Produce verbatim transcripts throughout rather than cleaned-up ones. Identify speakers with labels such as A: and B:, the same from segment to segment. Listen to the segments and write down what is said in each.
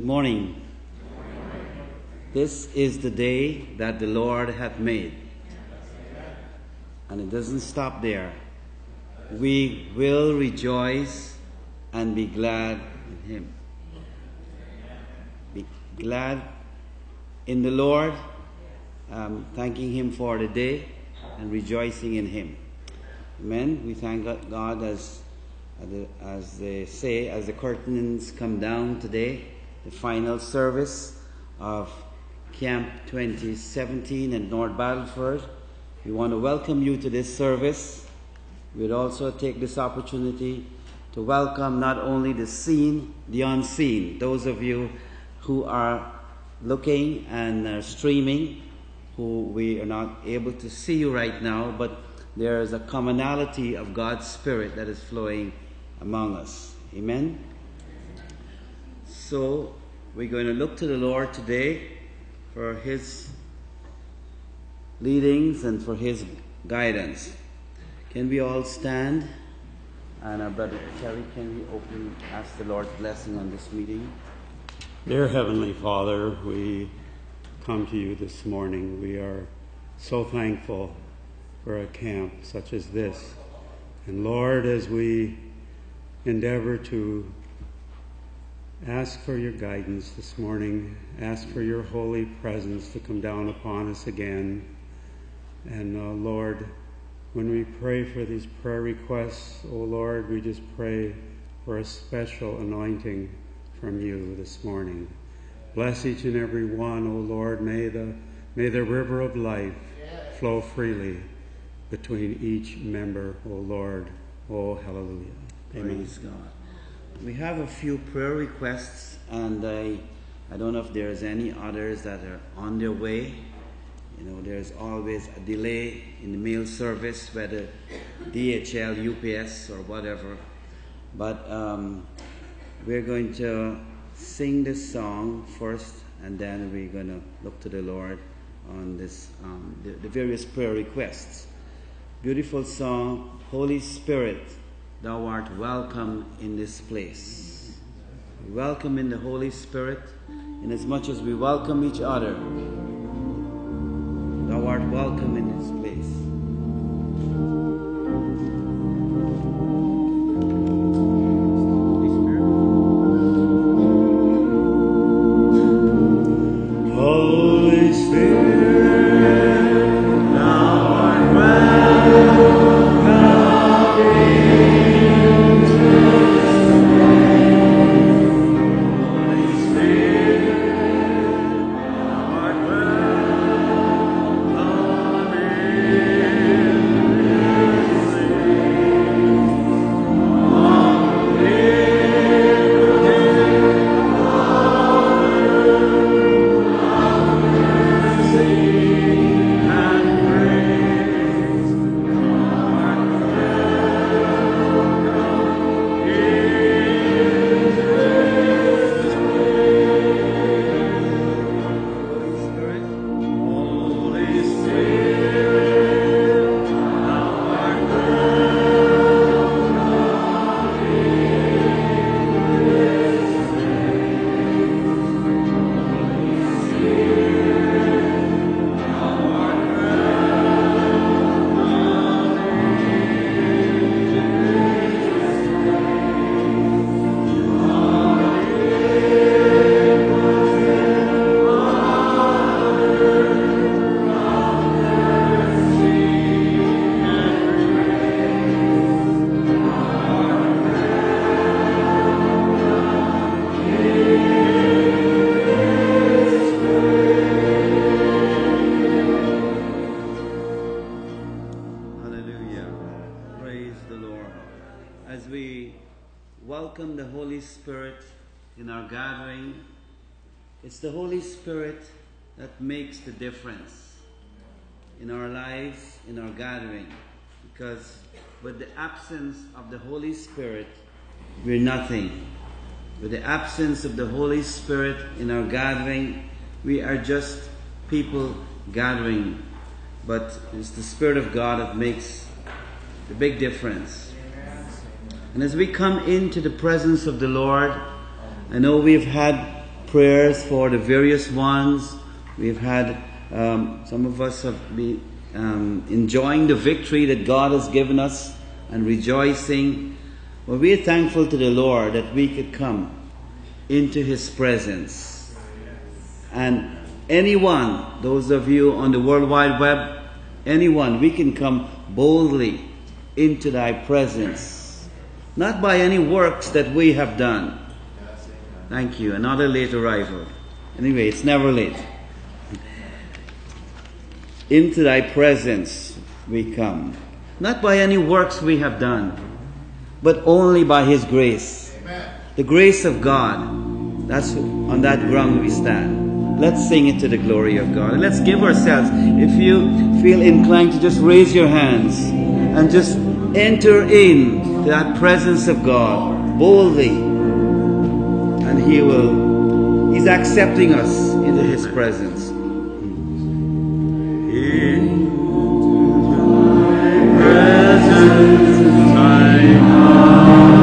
A: morning. This is the day that the Lord hath made. And it doesn't stop there. We will rejoice and be glad in Him. Be glad in the Lord, um, thanking Him for the day and rejoicing in Him. Amen. We thank God as, as they say, as the curtains come down today, the final service of Camp twenty seventeen in North Battleford. We want to welcome you to this service. We'd also take this opportunity to welcome not only the seen, the unseen. Those of you who are looking and are streaming, who we are not able to see you right now, but there is a commonality of God's Spirit that is flowing among us. Amen? So, we're going to look to the Lord today for His leadings and for His guidance. Can we all stand? And our brother Terry, can we open, ask the Lord's blessing on this meeting?
B: Dear Heavenly Father, we come to you this morning. We are so thankful for a camp such as this. And Lord, as we endeavor to ask for your guidance this morning, ask for your holy presence to come down upon us again. And uh, Lord, when we pray for these prayer requests, oh Lord, we just pray for a special anointing from you this morning. Bless each and every one, oh Lord. May the, may the river of life flow freely between each member, oh Lord. Oh, hallelujah. Amen.
A: Praise God. We have a few prayer requests, and I, I don't know if there's any others that are on their way. You know, there's always a delay in the mail service, whether D H L, U P S, or whatever. But um, we're going to sing this song first, and then we're going to look to the Lord on this, um, the, the various prayer requests. Beautiful song, Holy Spirit, Thou art welcome in this place. Welcome in the Holy Spirit, inasmuch as we welcome each other. Thou art welcome in this place.
B: Holy Spirit, thou art
A: It's the Holy Spirit that makes the difference in our lives, in our gathering. Because with the absence of the Holy Spirit, we're nothing. With the absence of the Holy Spirit in our gathering, we are just people gathering. But it's the Spirit of God that makes the big difference. And as we come into the presence of the Lord, I know we've had prayers for the various ones. We've had, um, some of us have been um, enjoying the victory that God has given us and rejoicing. Well, we are thankful to the Lord that we could come into His presence. And anyone, those of you on the World Wide Web, anyone, we can come boldly into Thy presence. Not by any works that we have done. Thank you. Another late arrival. Anyway, it's never late. Into Thy presence we come. Not by any works we have done, but only by His grace. Amen. The grace of God. That's on that ground we stand. Let's sing it to the glory of God. And let's give ourselves. If you feel inclined to just raise your hands and just enter in to that presence of God boldly. And He will, He's accepting us into His presence. Into Thy presence I come.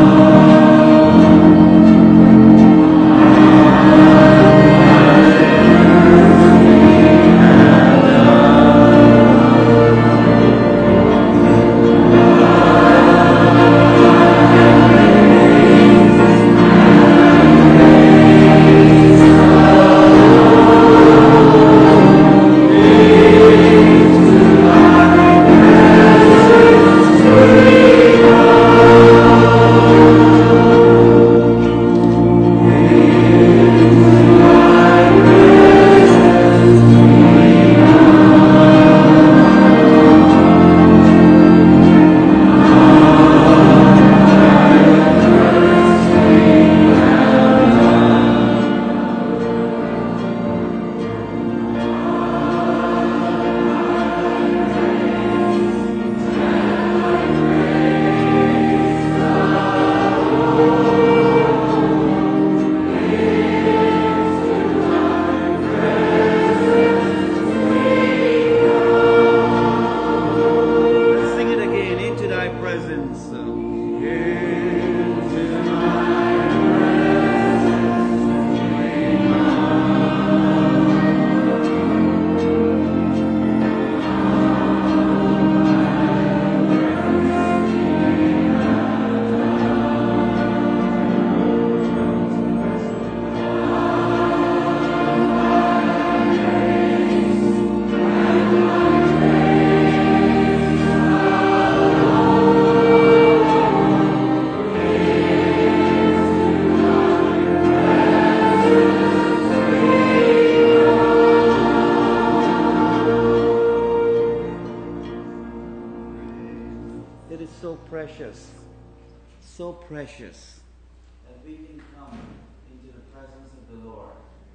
A: Precious that we can come into the presence of the Lord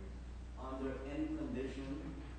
A: under any condition,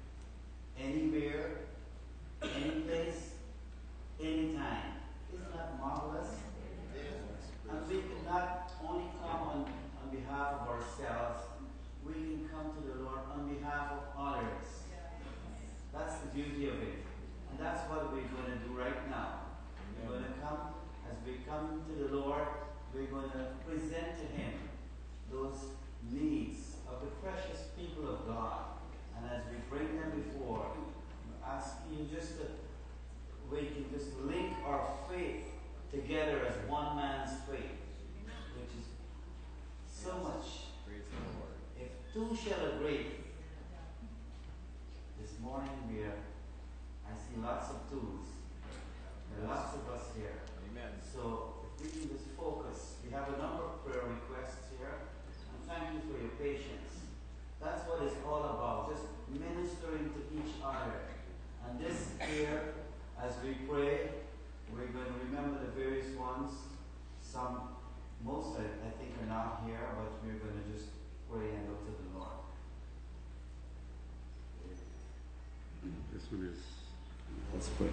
A: anywhere, any place, anytime. Isn't that marvelous? And we can not only come on, on behalf of ourselves, we can come to the Lord on behalf of others. That's the beauty of it. And that's what we're going to do right now. We're going to come, as we come to the Lord, we're going to present to Him those needs of the precious people of God. And as we bring them before, ask you just to, we can just link our faith together as one man's faith, which is so much. If two shall agree, this morning we are, I see lots of twos. There are lots of us here. Amen. So we can just focus. We have a number of prayer requests here. And thank you for your patience. That's what it's all about. Just ministering to each other. And this here, as we pray, we're going to remember the various ones. Some, most I, I think are not here, but we're going to just pray and look to the Lord.
B: This one is.
A: Let's pray.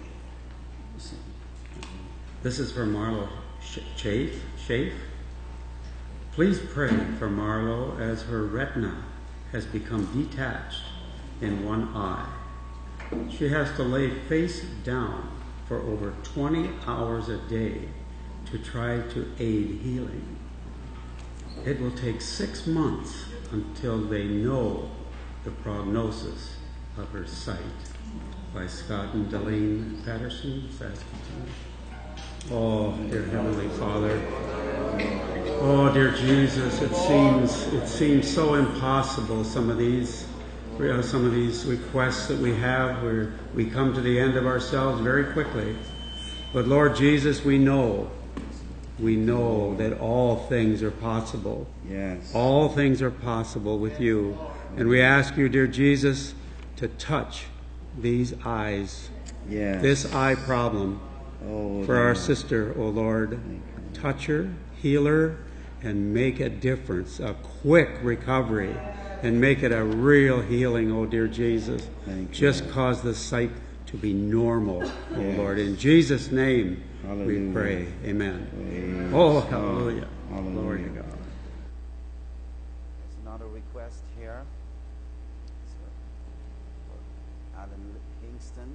B: This is for Marlo Chafe. Chafe. Please pray for Marlo as her retina has become detached in one eye. She has to lay face down for over twenty hours a day to try to aid healing. It will take six months Until They Know the Prognosis of Her Sight, by Scott and Delane Patterson, Saskatoon. Oh, dear Heavenly Father. Oh, dear Jesus, it seems it seems so impossible, some of these some of these requests that we have, where we come to the end of ourselves very quickly. But Lord Jesus, we know, we know that all things are possible.
A: Yes.
B: All things are possible with you. And we ask you, dear Jesus, to touch these eyes,
A: Yes.
B: this eye problem
A: Oh,
B: for our
A: dear.
B: sister, O Lord. Touch her, heal her, and make a difference, a quick recovery, and make it a real healing, oh dear Jesus.
A: Thank you,
B: Just
A: Lord.
B: cause the sight to be normal,
A: Yes.
B: oh Lord. In Jesus' name
A: Hallelujah.
B: we pray. Amen.
A: Praise
B: Oh,
A: God.
B: hallelujah.
A: Hallelujah.
B: Glory to God.
A: There's another request here. It's for Alan Kingston.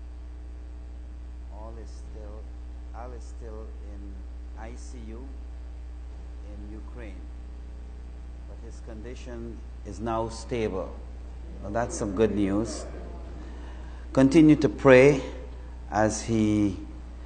A: All is still, Al is still in I C U in Ukraine, but his condition is now stable. Well, that's some good news. Continue to pray as he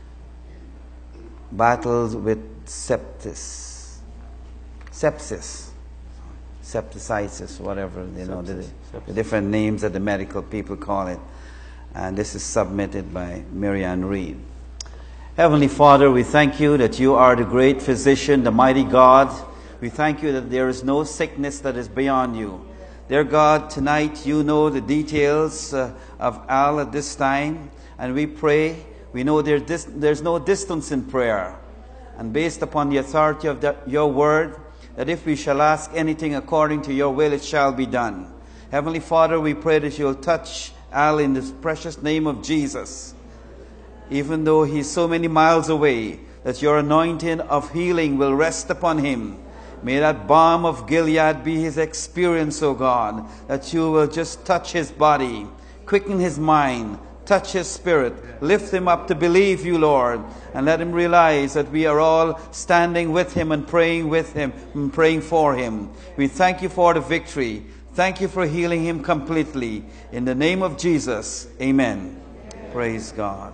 A: battles with sepsis, sepsis, septicitis, whatever you know, the, the different names that the medical people call it. And this is submitted by Marianne Reed. Heavenly Father, we thank you that you are the great physician, the mighty God. We thank you that there is no sickness that is beyond you. Dear God, tonight you know the details uh, of Al at this time, and we pray. We know there dis- there's no distance in prayer. And based upon the authority of the, your word, that if we shall ask anything according to your will, it shall be done. Heavenly Father, we pray that you'll touch Al in the precious name of Jesus. Even though he's so many miles away, that your anointing of healing will rest upon him. May that balm of Gilead be his experience, O God, that you will just touch his body, quicken his mind, touch his spirit, lift him up to believe you, Lord, and let him realize that we are all standing with him and praying with him and praying for him. We thank you for the victory. Thank you for healing him completely. In the name of Jesus, amen. Praise God.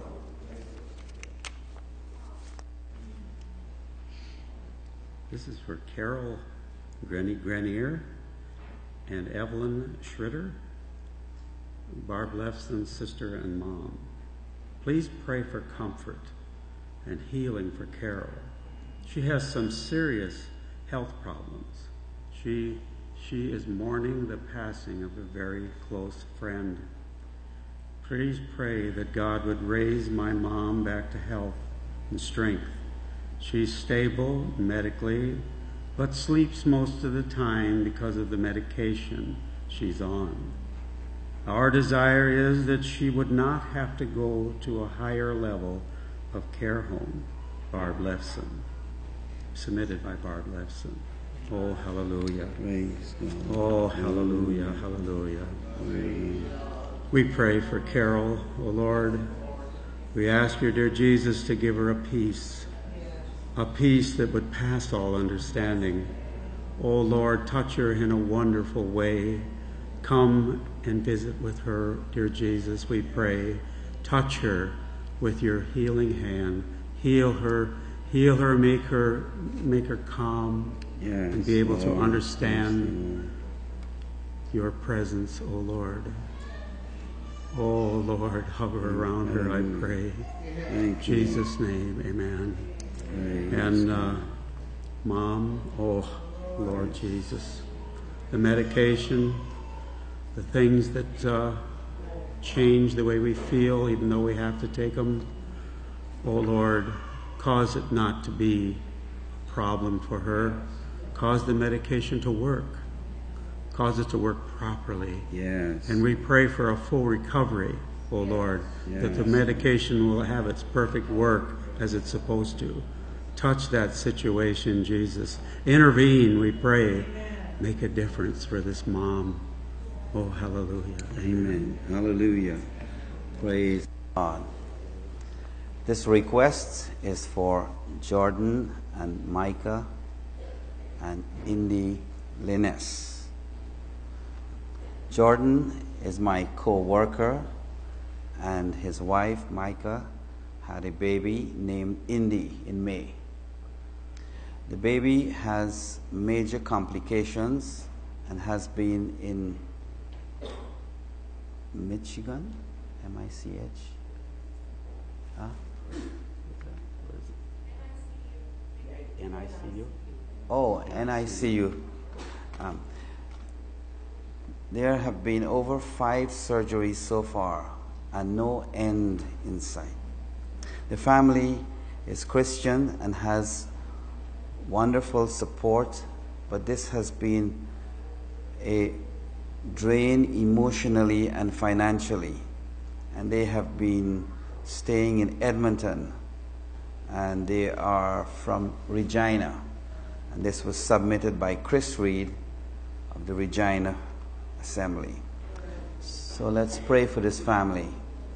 B: This is for Carol Grenny Grenier and Evelyn Schritter, Barb Lefson's sister and mom. Please pray for comfort and healing for Carol. She has some serious health problems. She, she is mourning the passing of a very close friend. Please pray that God would raise my mom back to health and strength. She's stable medically, but sleeps most of the time because of the medication she's on. Our desire is that she would not have to go to a higher level of care home. Barb Lefson. Submitted by Barb Lefson. Oh, hallelujah.
A: Praise God.
B: Oh, hallelujah, hallelujah.
A: Praise.
B: We pray for Carol, oh Lord. We ask you, dear Jesus, to give her a peace, a peace that would pass all understanding. Oh Lord, touch her in a wonderful way. Come and visit with her, dear Jesus, we pray. Touch her with your healing hand. Heal her, heal her, make her, make her calm,
A: Yes,
B: and be able to
A: Lord.
B: understand your presence, O Lord. Oh Lord, hover around her, I pray. In
A: Thank you.
B: Jesus' name, amen.
A: Praise
B: And uh, Mom, oh Lord Jesus, the medication, the things that uh, change the way we feel, even though we have to take them, oh Lord, cause it not to be a problem for her. Cause the medication to work. Cause it to work properly.
A: Yes.
B: And we pray for a full recovery, oh Lord, that the
A: Yes.
B: medication will have its perfect work as it's supposed to. Touch that situation, Jesus. Intervene, we pray. Make a difference for this mom. Oh, hallelujah.
A: Amen. Hallelujah. Praise God. This request is for Jordan and Micah and Indy Linnes. Jordan is my co-worker, and his wife, Micah, had a baby named Indy in May. The baby has major complications and has been in Michigan, M I C H. Huh? N I C U? Oh, N I C U. Um, there have been over five surgeries so far and no end in sight. The family is Christian and has wonderful support, but this has been a drain emotionally and financially. And they have been staying in Edmonton, and they are from Regina. And this was submitted by Chris Reed of the Regina Assembly. So let's pray for this family.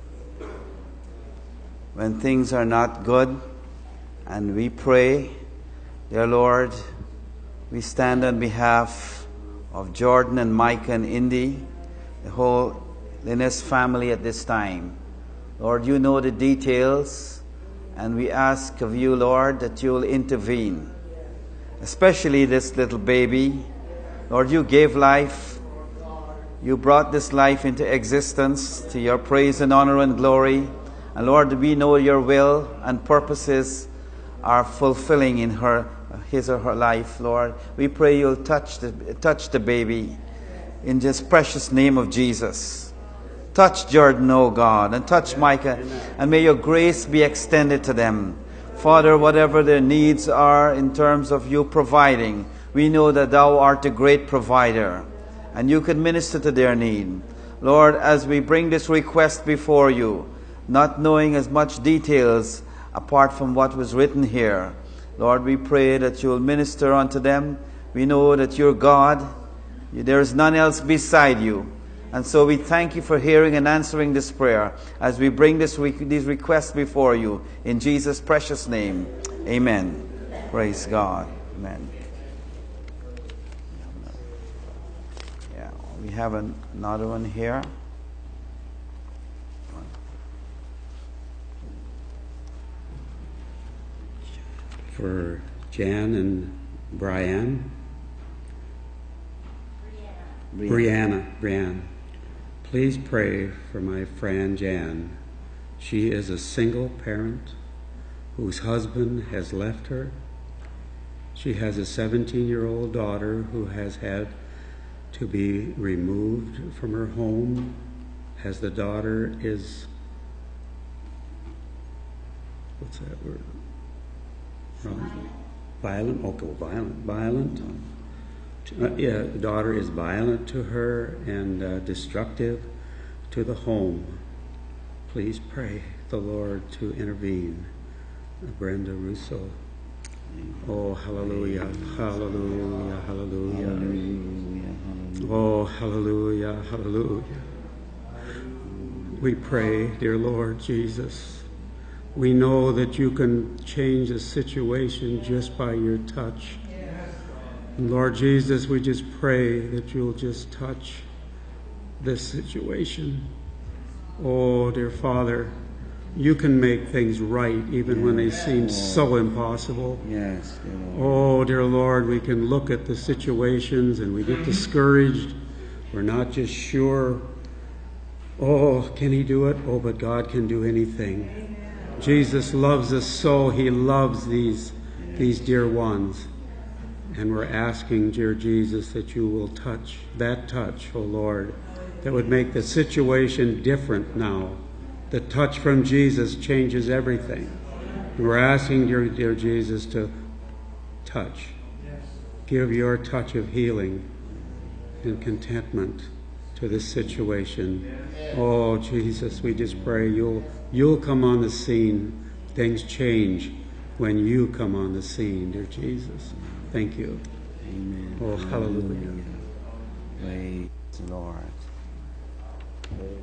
A: When things are not good, and we pray, dear Lord, we stand on behalf of Jordan and Micah and Indy, the whole Linus family at this time. Lord, you know the details, and we ask of you, Lord, that you'll intervene. Especially this little baby. Lord, you gave life. You brought this life into existence to your praise and honor and glory. And Lord, we know your will and purposes are fulfilling in her, his or her life, Lord. We pray you'll touch the, touch the baby in this precious name of Jesus. Touch Jordan, oh God, and touch Micah, and may your grace be extended to them. Father, whatever their needs are in terms of you providing, we know that thou art a great provider, and you can minister to their need. Lord, as we bring this request before you, not knowing as much details apart from what was written here, Lord, we pray that you will minister unto them. We know that you're God. There is none else beside you. And so we thank you for hearing and answering this prayer as we bring this re- these requests before you. In Jesus' precious name, amen. Praise God. Amen. Yeah, we have an, another one here.
B: For Jan and Brian. Brianna. Brianna. Brianna. Please pray for my friend Jan. She is a single parent whose husband has left her. She has a seventeen-year-old daughter who has had to be removed from her home as the daughter is, what's that word? Violent. Violent? Okay, well, violent. Violent. Uh, yeah, the daughter is violent to her and uh, destructive to the home. Please pray the Lord to intervene. Brenda Russo. Oh, hallelujah, hallelujah, hallelujah. hallelujah. Oh, hallelujah, hallelujah. We pray, dear Lord Jesus, we know that you can change a situation just by your touch. And Lord Jesus, we just pray that you'll just touch this situation. Oh, dear Father, you can make things right even yes, when they seem Lord. so impossible.
A: Yes, dear Lord.
B: Oh, dear Lord, we can look at the situations and we get discouraged. We're not just sure, oh, can he do it? Oh, but God can do anything. Amen. Jesus loves us so. He loves these, yes. these dear ones. And we're asking, dear Jesus, that you will touch, that touch, oh Lord, that would make the situation different now. The touch from Jesus changes everything. And we're asking, dear, dear Jesus, to touch. Give your touch of healing and contentment to this situation. Oh, Jesus, we just pray you'll, you'll come on the scene. Things change when you come on the scene, dear Jesus. Thank you.
A: Amen.
B: Oh, hallelujah. hallelujah.
A: Praise the Lord. Praise.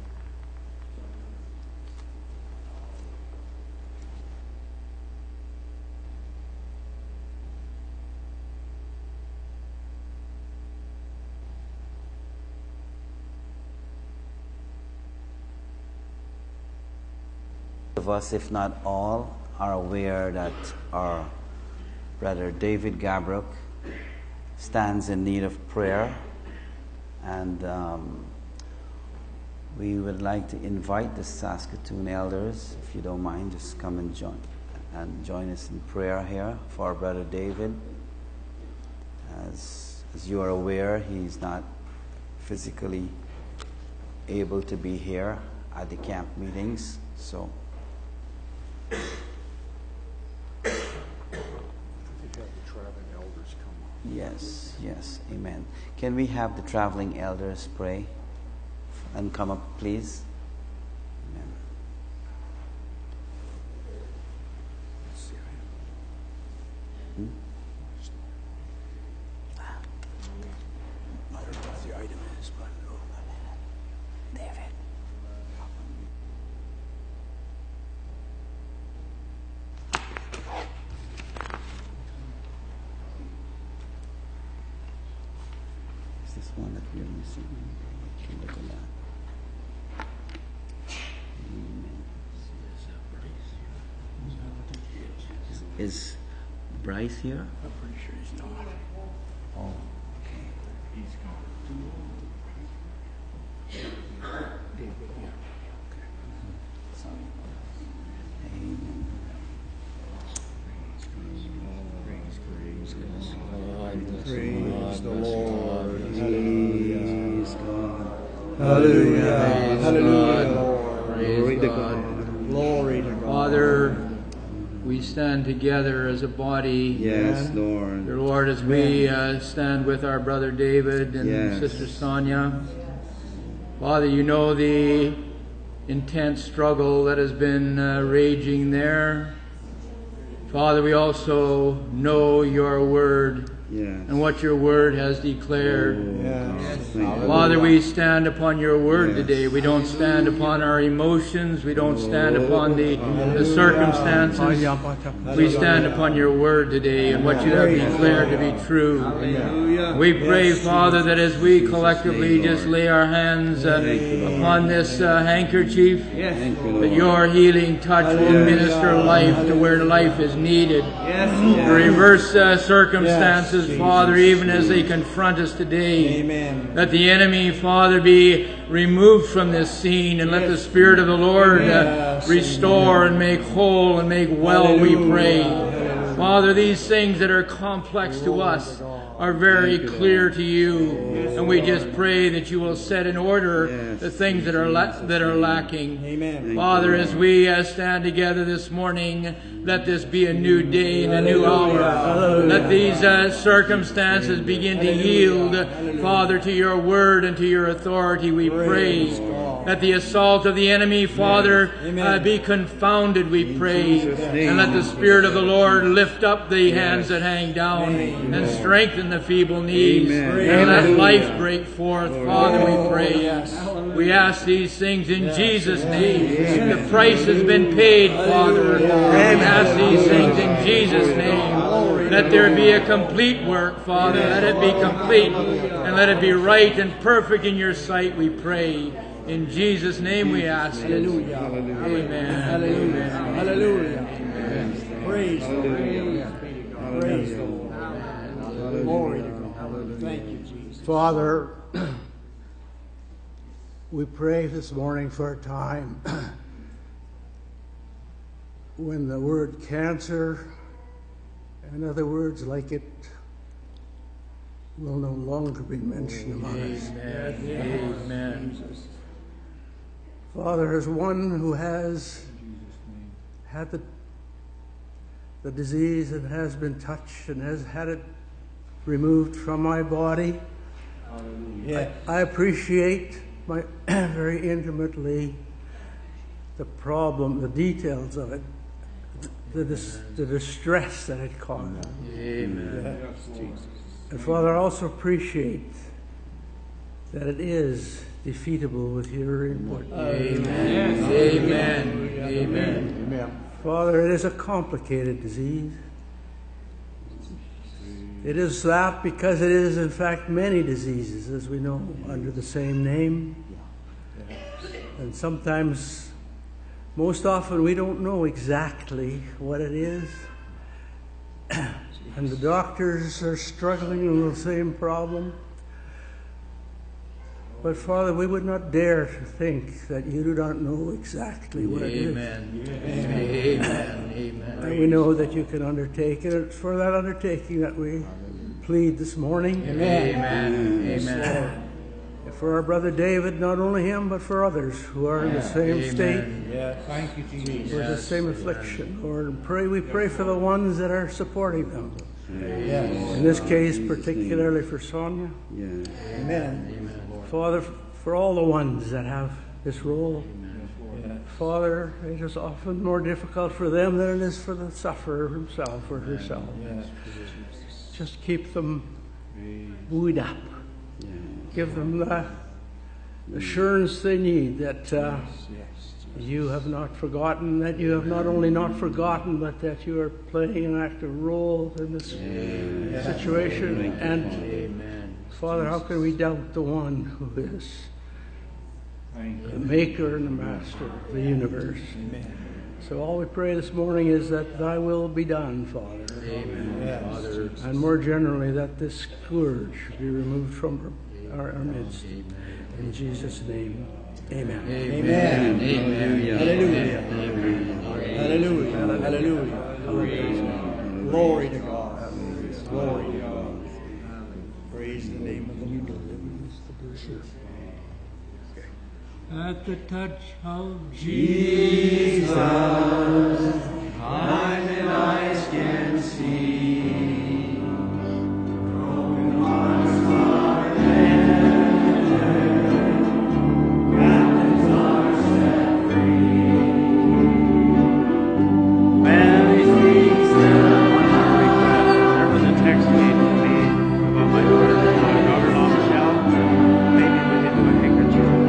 A: of us, if not all, are aware that our brother David Gabrook stands in need of prayer, and um, we would like to invite the Saskatoon elders, if you don't mind, just come and join and join us in prayer here for our brother David. As, as you are aware, he's not physically able to be here at the camp meetings, so yes, yes, amen. Can we have the traveling elders pray and come up, please? Amen. Hmm? I don't know what the item is, but David. Is this one that we're missing? We can look at that. Is Bryce here?
C: I'm pretty sure he's not.
A: Oh, okay.
C: He's gone. David, yeah.
A: Sorry. Amen.
C: Praise the Lord.
A: Praise God.
C: Hallelujah.
D: Praise
C: Hallelujah.
D: God. Praise
C: Glory to
D: God.
C: God. Glory to God.
D: Father, we stand together as a body.
A: Yes,
C: Amen.
A: Lord.
D: Dear Lord, as we uh, stand with our brother David and
A: Yes.
D: Sister Sonia, Father, you know the intense struggle that has been uh, raging there. Father, we also know your word
A: Yes.
D: and what your word has declared.
A: Oh,
C: Yes.
A: God, thank you.
D: Father, we stand upon your word
A: Yes.
D: today. We don't stand upon our emotions. We don't stand upon the, the
C: Hallelujah.
D: circumstances. We stand upon your word today and what you have declared to be true. We pray, Father, that as we collectively just lay our hands uh, upon this uh, handkerchief,
A: Thank you,
D: that
A: Lord.
D: your healing touch will minister life to where life is needed. To reverse uh, circumstances, Father, even as they confront us today.
C: Amen.
D: Let the enemy, Father, be removed from this scene, and let the Spirit of the Lord uh,
C: Yes.
D: restore and make whole and make well, we
C: Hallelujah.
D: pray.
C: Hallelujah.
D: Father, these things that are complex to us are very clear to you, and we just pray that you will set in order
A: Yes.
D: the things that are la- that are lacking.
C: Amen.
D: Father, as we uh, stand together this morning, let this be a new day and a new hour. Let these uh, circumstances begin to yield, Father, to your word and to your authority, we pray. Let the assault of the enemy, Father, uh, be confounded, we pray. And let the Spirit of the Lord lift up the hands that hang down and strengthen the feeble knees.
A: Amen.
D: And let
A: Hallelujah.
D: life break forth, Father, we pray. We ask these things in Jesus' name. The price has been paid, Father. We ask these things in Jesus' name. Let there be a complete work, Father. Let it be complete and let it be right and perfect in your sight, we pray. In Jesus' name we ask it.
C: Hallelujah.
D: Amen.
C: Hallelujah.
D: Amen.
C: Hallelujah. Praise the Lord. Praise the Lord. Glory to God. Thank you, Jesus.
E: Father, we pray this morning for a time when the word cancer and other words like it will no longer be mentioned among us.
D: Amen. Amen.
E: Father, as one who has had the, the disease and has been touched and has had it removed from my body,
C: Yeah.
E: I appreciate my very intimately the problem, the details of it, the, dis, the distress that it caused.
D: Amen.
E: And Father, I also appreciate that it is defeatable with your input.
D: Amen. Amen. Amen.
C: Amen.
E: Father, it is a complicated disease. It is that because it is, in fact, many diseases, as we know, under the same name. And sometimes most often we don't know exactly what it is. And the doctors are struggling with the same problem. But Father, we would not dare to think that you do not know exactly what it is.
D: Amen. Amen. Amen.
E: And we know that you can undertake it. It's for that undertaking that we plead this morning.
D: Amen. Amen.
E: Amen. For our brother David, not only him, but for others who are in the same
D: Amen.
E: state,
C: Yes. Thank you, Jesus.
E: with the same affliction, Lord. And pray, we pray for the ones that are supporting them.
C: Yes.
E: In this case, particularly for Sonia.
A: Yeah.
C: Amen.
E: Father, for all the ones that have this role,
C: Yes.
E: Father, it is often more difficult for them than it is for the sufferer himself or herself.
C: Yes.
E: Just keep them buoyed up.
A: Yeah.
E: Give them the assurance they need that uh, you have not forgotten, that you have not only not forgotten, but that you are playing an active role in this situation. And
D: Amen.
E: Father, how can we doubt the one who is
C: Thank
E: the
C: you.
E: maker and the master of the universe? So all we pray this morning is that thy will be done, Father.
D: Amen.
C: Yes.
D: Father.
E: And more generally, that this scourge be removed from our, our midst. In Jesus' name, amen.
D: Amen. Amen.
C: Hallelujah.
D: Amen.
C: Hallelujah. Hallelujah. Hallelujah. Glory to God. Glory to God. Praise the name of the Lord.
E: At the touch of
A: Jesus, eyes and eyes can see. Broken hearts are mended, captives are set free. When he speaks the
B: There was a text made to me about my daughter, my daughter-in-law Michelle. Maybe we didn't do a handkerchief.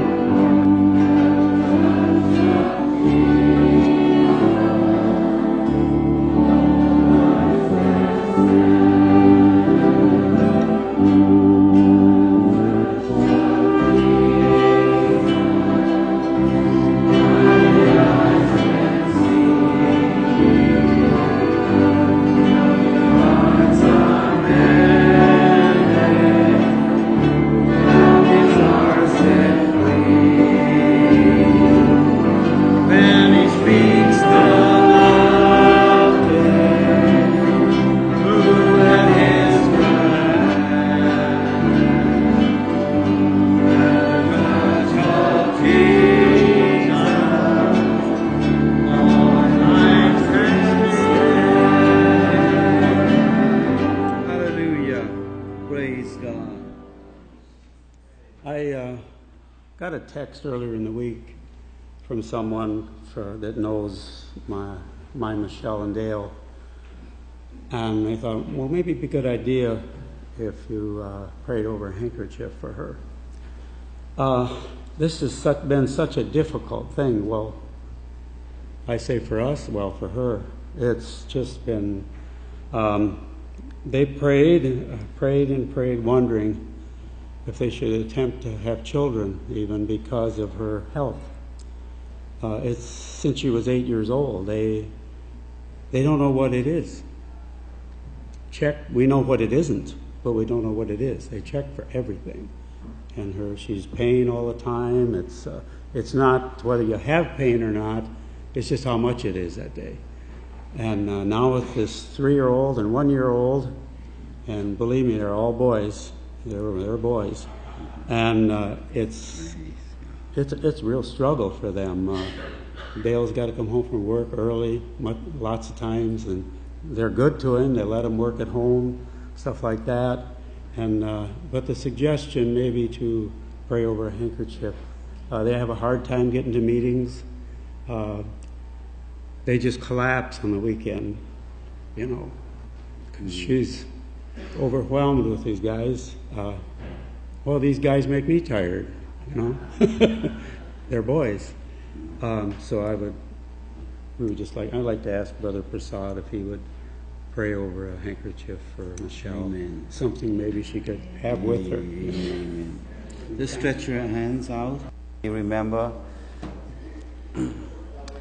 A: When he speaks the lofty, who at his command, and the gods of kingdoms on life's stand. Hallelujah. Praise God.
B: I uh, got a text earlier in the week from someone for, that knows my, my Michelle and Dale. And I thought, well, maybe it'd be a good idea if you uh, prayed over a handkerchief for her. Uh, this has such, been such a difficult thing. Well, I say for us, well, for her. It's just been, um, they prayed, uh, prayed and prayed, wondering if they should attempt to have children, even because of her health. Uh, it's since she was eight years old. They they don't know what it is. Check. We know what it isn't, but we don't know what it is. They check for everything, and her she's pain all the time. It's uh, it's not whether you have pain or not. It's just how much it is that day. And uh, now with this three-year-old and one-year-old, and believe me, they're all boys. They're they're boys, and uh, it's. It's it's a real struggle for them. Uh, Dale's got to come home from work early, much, lots of times, and they're good to him. They let him work at home, stuff like that. And uh, but the suggestion maybe to pray over a handkerchief. Uh, they have a hard time getting to meetings. Uh, they just collapse on the weekend, you know. 'Cause she's overwhelmed with these guys. Uh, well, these guys make me tired. You know, they're boys. Um, so I would, we would just like, I'd like to ask Brother Prasad if he would pray over a handkerchief for Michelle.
A: Amen.
B: Something maybe she could have with her. You know.
A: Amen. Just stretch your hands out. You remember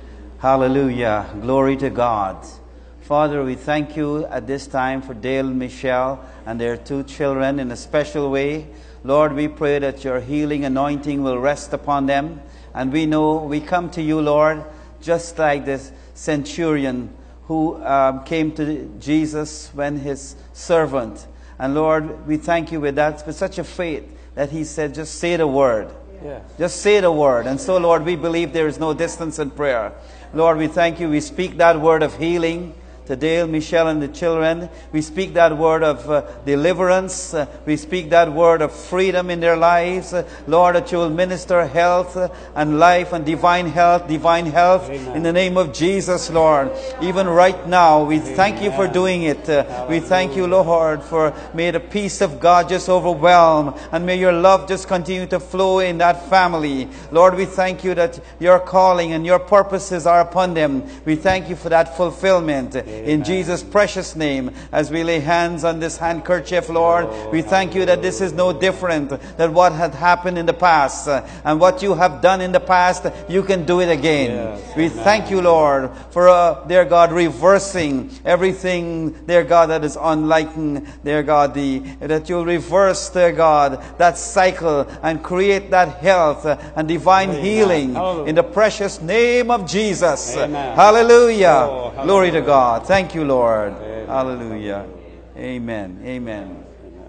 A: Hallelujah. Glory to God. Father, we thank you at this time for Dale and Michelle and their two children in a special way. Lord, we pray that your healing anointing will rest upon them. And we know we come to you, Lord, just like this centurion who um, came to Jesus when his servant. And Lord, we thank you with that, with such a faith that he said, just say the word.
B: Yes.
A: Just say the word. And so, Lord, we believe there is no distance in prayer. Lord, we thank you. We speak that word of healing to Dale, Michelle, and the children. We speak that word of uh, deliverance. Uh, we speak that word of freedom in their lives. Uh, Lord, that you will minister health uh, and life and divine health, divine health. Amen. In the name of Jesus, Lord. Even right now, we Amen. Thank you for doing it. Uh, we thank you, Lord, for may the peace of God just overwhelm, and may your love just continue to flow in that family. Lord, we thank you that your calling and your purposes are upon them. We thank you for that fulfillment. Amen. In Jesus' precious name, as we lay hands on this handkerchief, Lord, oh, we thank you that this is no different than what had happened in the past. Uh, and what you have done in the past, you can do it again. Yes. We Amen. Thank you, Lord, for, uh, dear God, reversing everything, dear God, that is unlike, dear God, the, that you'll reverse, dear God, that cycle and create that health uh, and divine Amen. Healing Hallelujah. In the precious name of Jesus. Amen. Hallelujah. Oh, hallelujah. Glory to God. Thank you, Lord. Amen. Hallelujah. Amen. Amen.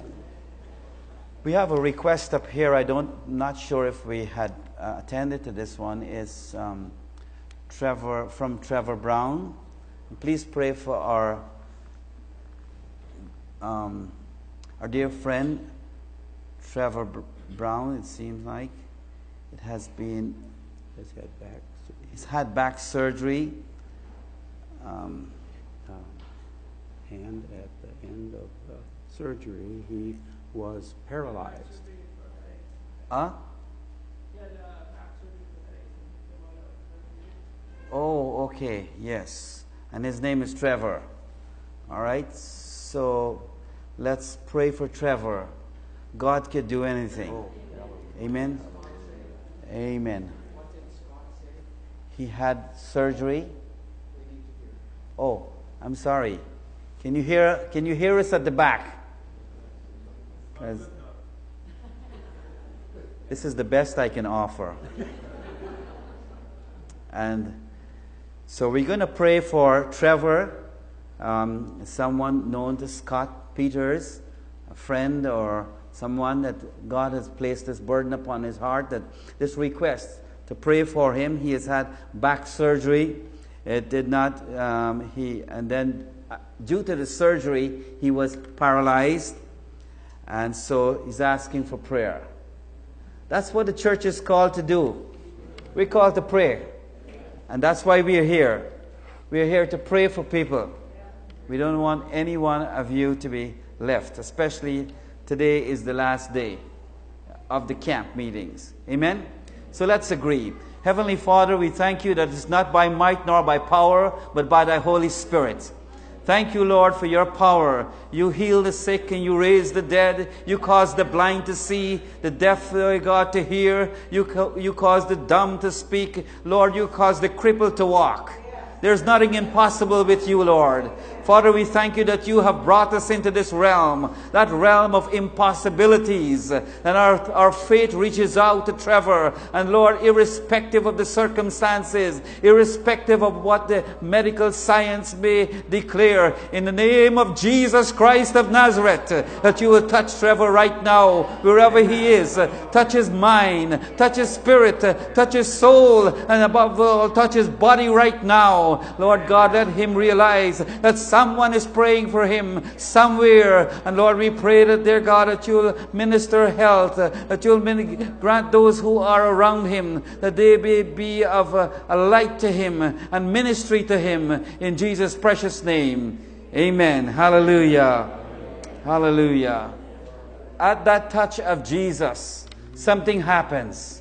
A: We have a request up here. I don't, not sure if we had uh, attended to this one. Is um, Trevor from Trevor Brown. Please pray for our um, our dear friend Trevor Br- Brown. It seems like it has been.
B: He's had back.
A: He's had back surgery. Um,
B: And at the end of the surgery, he was paralyzed.
A: Huh? Oh, okay, yes. And his name is Trevor. All right, so let's pray for Trevor. God can do anything. Oh. Amen. Amen. He had surgery. Oh, I'm sorry. Can you hear? Can you hear us at the back? This is the best I can offer. And so we're going to pray for Trevor, um, someone known to Scott Peters, a friend or someone that God has placed this burden upon his heart, that this request to pray for him. He has had back surgery. It did not. Um, he and then. Due to the surgery, he was paralyzed, and so he's asking for prayer. That's what the church is called to do. We're called to pray, and that's why we are here. We are here to pray for people. We don't want any one of you to be left, especially today is the last day of the camp meetings. Amen? So let's agree. Heavenly Father, we thank you that it's not by might nor by power, but by thy Holy Spirit. Thank you, Lord, for your power. You heal the sick and you raise the dead. You cause the blind to see, the deaf, Lord God, to hear. You, co- you cause the dumb to speak. Lord, you cause the crippled to walk. There's nothing impossible with you, Lord. Father, we thank you that you have brought us into this realm, that realm of impossibilities. And our, our faith reaches out to Trevor. And Lord, irrespective of the circumstances, irrespective of what the medical science may declare, in the name of Jesus Christ of Nazareth, that you will touch Trevor right now, wherever he is. Touch his mind, touch his spirit, touch his soul, and above all, touch his body right now. Lord God, let him realize that someone is praying for him somewhere. And Lord, we pray that, dear God, that you'll minister health, that you'll grant those who are around him, that they may be of a, a light to him and ministry to him. In Jesus' precious name, amen. Hallelujah. Hallelujah. At that touch of Jesus, something happens.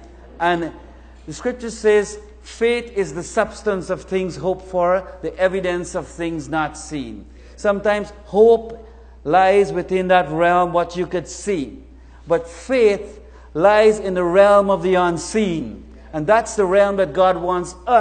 A: And the scripture says, faith is the substance of things hoped for, the evidence of things not seen. Sometimes hope lies within that realm, what you could see. But faith lies in the realm of the unseen. And that's the realm that God wants us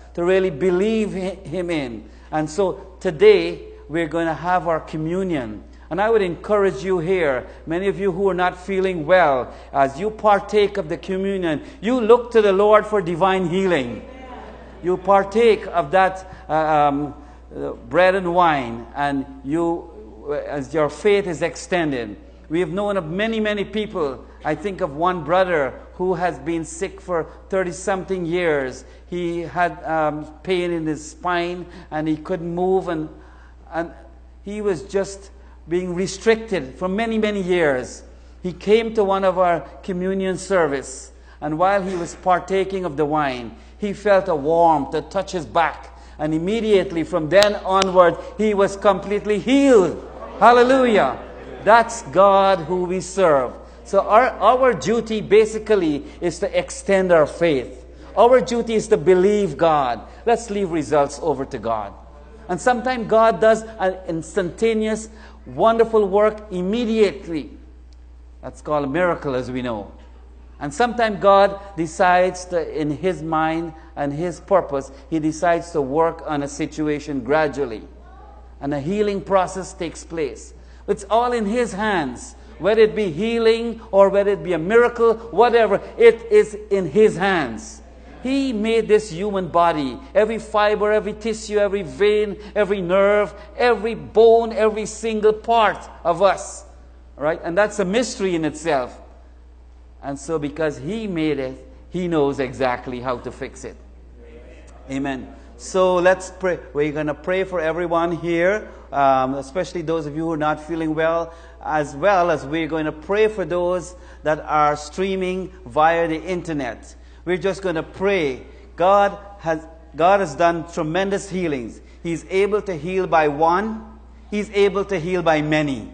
A: to really believe him in. And so today we're going to have our communion. And I would encourage you here, many of you who are not feeling well, as you partake of the communion, you look to the Lord for divine healing. You partake of that uh, um, uh, bread and wine, and you, as your faith is extended. We have known of many, many people. I think of one brother who has been sick for thirty-something years. He had um, pain in his spine, and he couldn't move, and and he was just being restricted for many, many years. He came to one of our communion service, and while he was partaking of the wine, he felt a warmth to touch his back, and immediately from then onward, he was completely healed. Hallelujah. That's God who we serve. So our, our duty basically is to extend our faith. Our duty is to believe God. Let's leave results over to God. And sometimes God does an instantaneous, wonderful work immediately. That's called a miracle, as we know. And sometimes God decides to, in His mind and His purpose, He decides to work on a situation gradually. And a healing process takes place. It's all in His hands. Whether it be healing or whether it be a miracle, whatever, it is in His hands. He made this human body. Every fiber, every tissue, every vein, every nerve, every bone, every single part of us. Right? And that's a mystery in itself. And so because He made it, He knows exactly how to fix it. Amen. So let's pray. We're going to pray for everyone here, um, especially those of you who are not feeling well, as well as we're going to pray for those that are streaming via the internet. We're just going to pray. God has, God has done tremendous healings. He's able to heal by one. He's able to heal by many.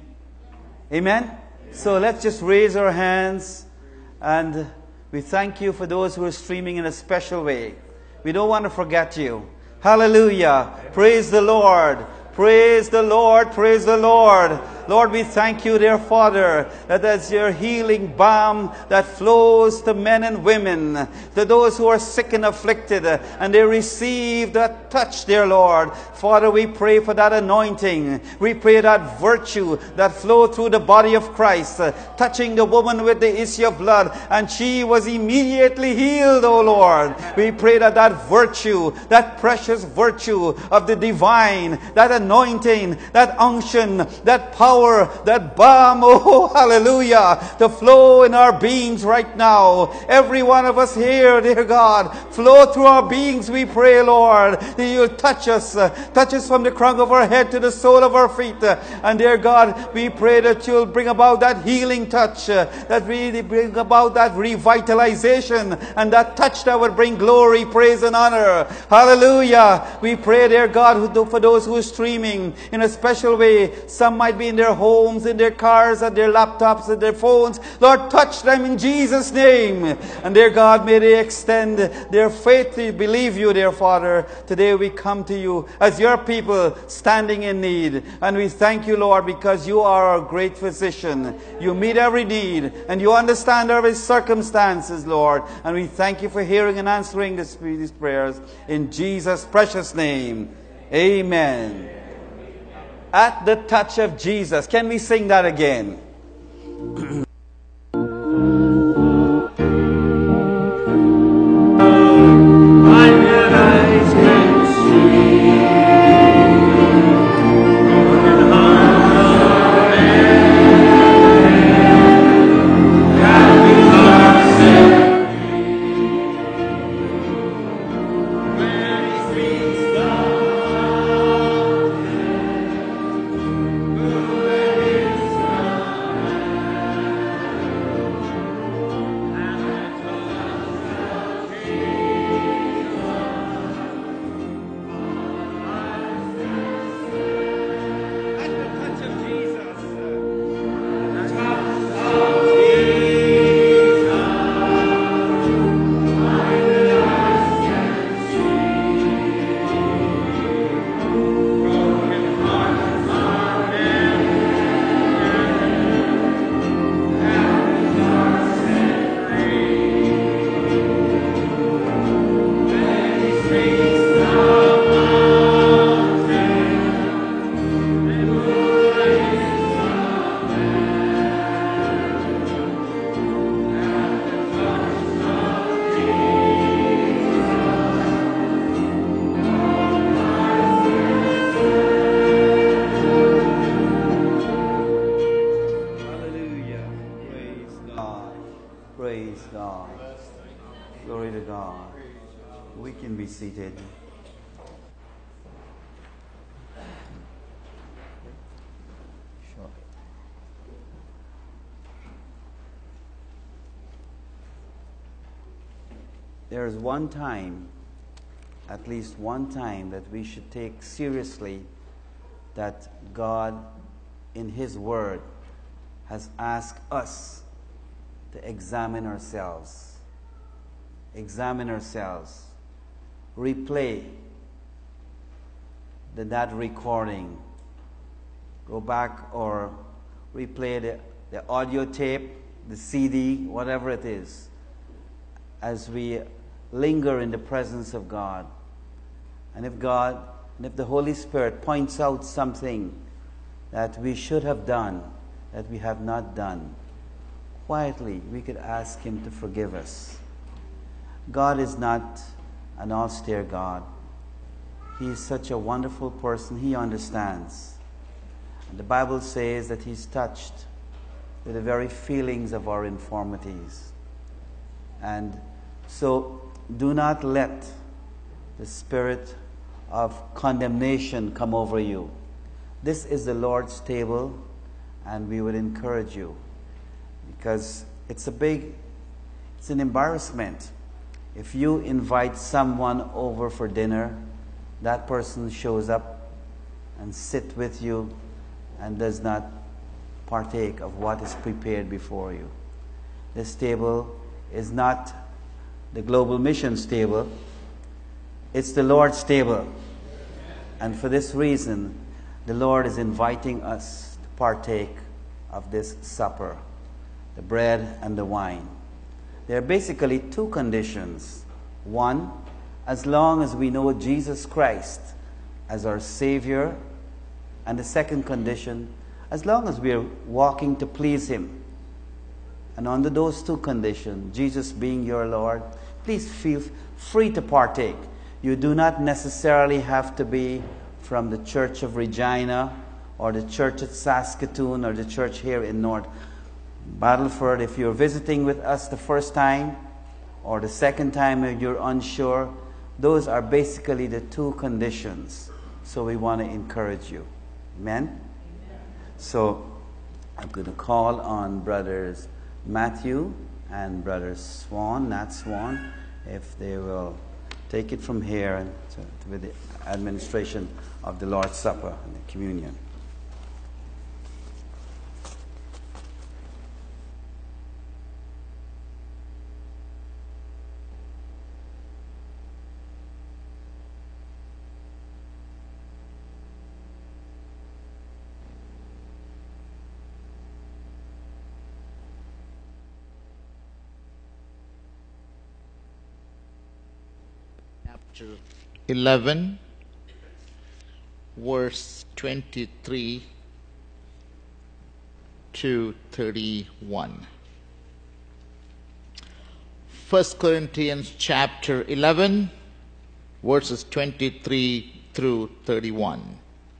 A: Amen? So let's just raise our hands, and we thank you for those who are streaming in a special way. We don't want to forget you. Hallelujah. Praise the Lord. Praise the Lord. Praise the Lord. Lord, we thank you, dear Father, that as your healing balm that flows to men and women, to those who are sick and afflicted, and they receive that touch, dear Lord. Father, we pray for that anointing. We pray that virtue that flowed through the body of Christ, uh, touching the woman with the issue of blood, and she was immediately healed, O Lord. We pray that that virtue, that precious virtue of the divine, that anointing, that unction, that power, that balm, oh hallelujah, to flow in our beings right now. Every one of us here, dear God, flow through our beings, we pray, Lord, that you'll touch us, uh, touch us from the crown of our head to the sole of our feet. Uh, and dear God, we pray that you'll bring about that healing touch, uh, that really bring about that revitalization, and that touch that would bring glory, praise, and honor. Hallelujah. We pray, dear God, for those who are streaming in a special way. Some might be in their homes, in their cars, at their laptops, at their phones. Lord, touch them in Jesus' name. And dear God, may they extend their faith to believe you, dear Father. Today we come to you as your people standing in need. And we thank you, Lord, because you are our great physician. You meet every need, and you understand every circumstances, Lord. And we thank you for hearing and answering this, these prayers. In Jesus' precious name, amen. At the touch of Jesus. Can we sing that again?
F: Thank
A: Glory to God. We can be seated. Sure. There is one time, at least one time, that we should take seriously that God, in His Word, has asked us to examine ourselves. Examine ourselves. Replay the, that recording. Go back or replay the, the audio tape, the C D, whatever it is, as we linger in the presence of God. And if God, and if the Holy Spirit points out something that we should have done, that we have not done, quietly we could ask Him to forgive us. God is not an austere God. He is such a wonderful person. He understands. And the Bible says that He's touched with the very feelings of our infirmities. And so do not let the spirit of condemnation come over you. This is the Lord's table, and we would encourage you, because it's a big, it's an embarrassment. If you invite someone over for dinner, that person shows up and sit with you and does not partake of what is prepared before you. This table is not the Global Missions table. It's the Lord's table. And for this reason, the Lord is inviting us to partake of this supper, the bread and the wine. There are basically two conditions. One, as long as we know Jesus Christ as our Savior. And the second condition, as long as we are walking to please Him. And under those two conditions, Jesus being your Lord, please feel free to partake. You do not necessarily have to be from the Church of Regina or the church at Saskatoon or the church here in North Battleford. If you're visiting with us the first time or the second time and you're unsure, those are basically the two conditions. So we want to encourage you. Amen? Amen. So I'm going to call on brothers Matthew and brother Swan, Nat Swan, if they will take it from here and to, to, with the administration of the Lord's Supper and the communion.
F: Chapter eleven, verse twenty-three to thirty-one. First Corinthians chapter eleven, verses twenty-three through thirty-one.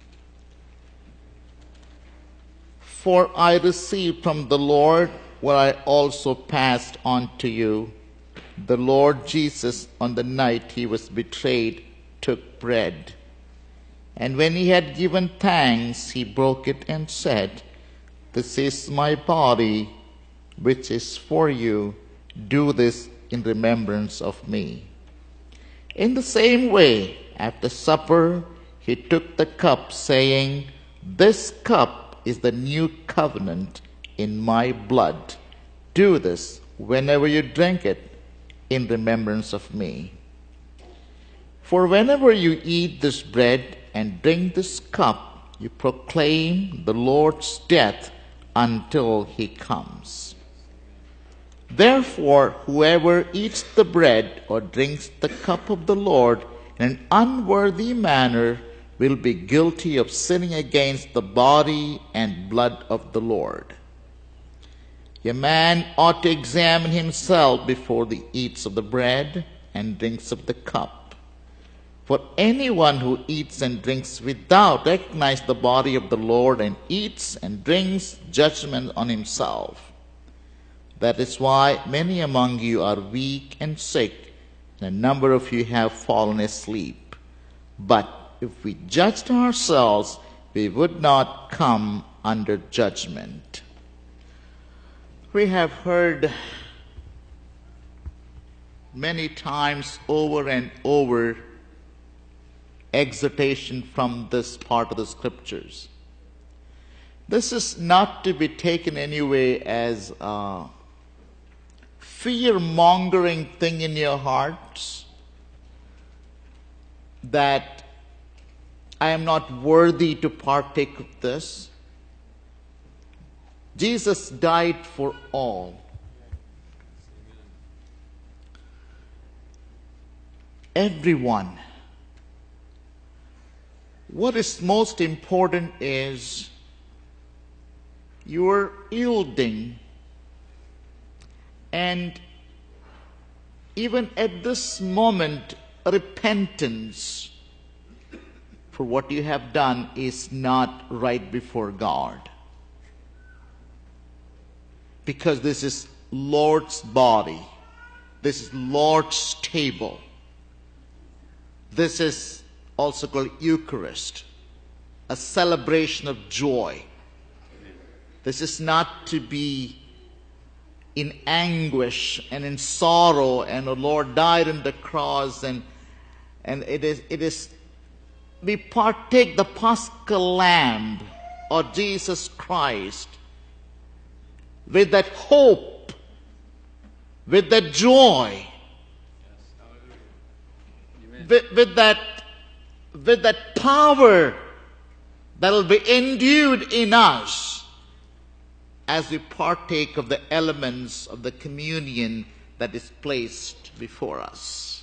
F: For I received from the Lord what I also passed on to you. The Lord Jesus, on the night he was betrayed, took bread. And when he had given thanks, he broke it and said, "This is my body, which is for you. Do this in remembrance of me." In the same way, after supper, he took the cup, saying, "This cup is the new covenant in my blood. Do this whenever you drink it in remembrance of me. For whenever you eat this bread and drink this cup, you proclaim the Lord's death until he comes. Therefore, whoever eats the bread or drinks the cup of the Lord in an unworthy manner will be guilty of sinning against the body and blood of the Lord. A man ought to examine himself before he eats of the bread and drinks of the cup. For anyone who eats and drinks without recognizing the body of the Lord and eats and drinks judgment on himself. That is why many among you are weak and sick, and a number of you have fallen asleep. But if we judged ourselves, we would not come under judgment. We have heard many times over and over exhortation from this part of the scriptures. This is not to be taken anyway as a fear-mongering thing in your hearts, that I am not worthy to partake of this. Jesus died for all. Everyone. What is most important is your yielding, and even at this moment, repentance for what you have done is not right before God. Because this is Lord's body. This is Lord's table. This is also called Eucharist, a celebration of joy. This is not to be in anguish and in sorrow, and the Lord died on the cross, and and it is it is we partake the Paschal Lamb of Jesus Christ with that hope, with that joy, with, with that with that power that will be endued in us as we partake of the elements of the communion that is placed before us.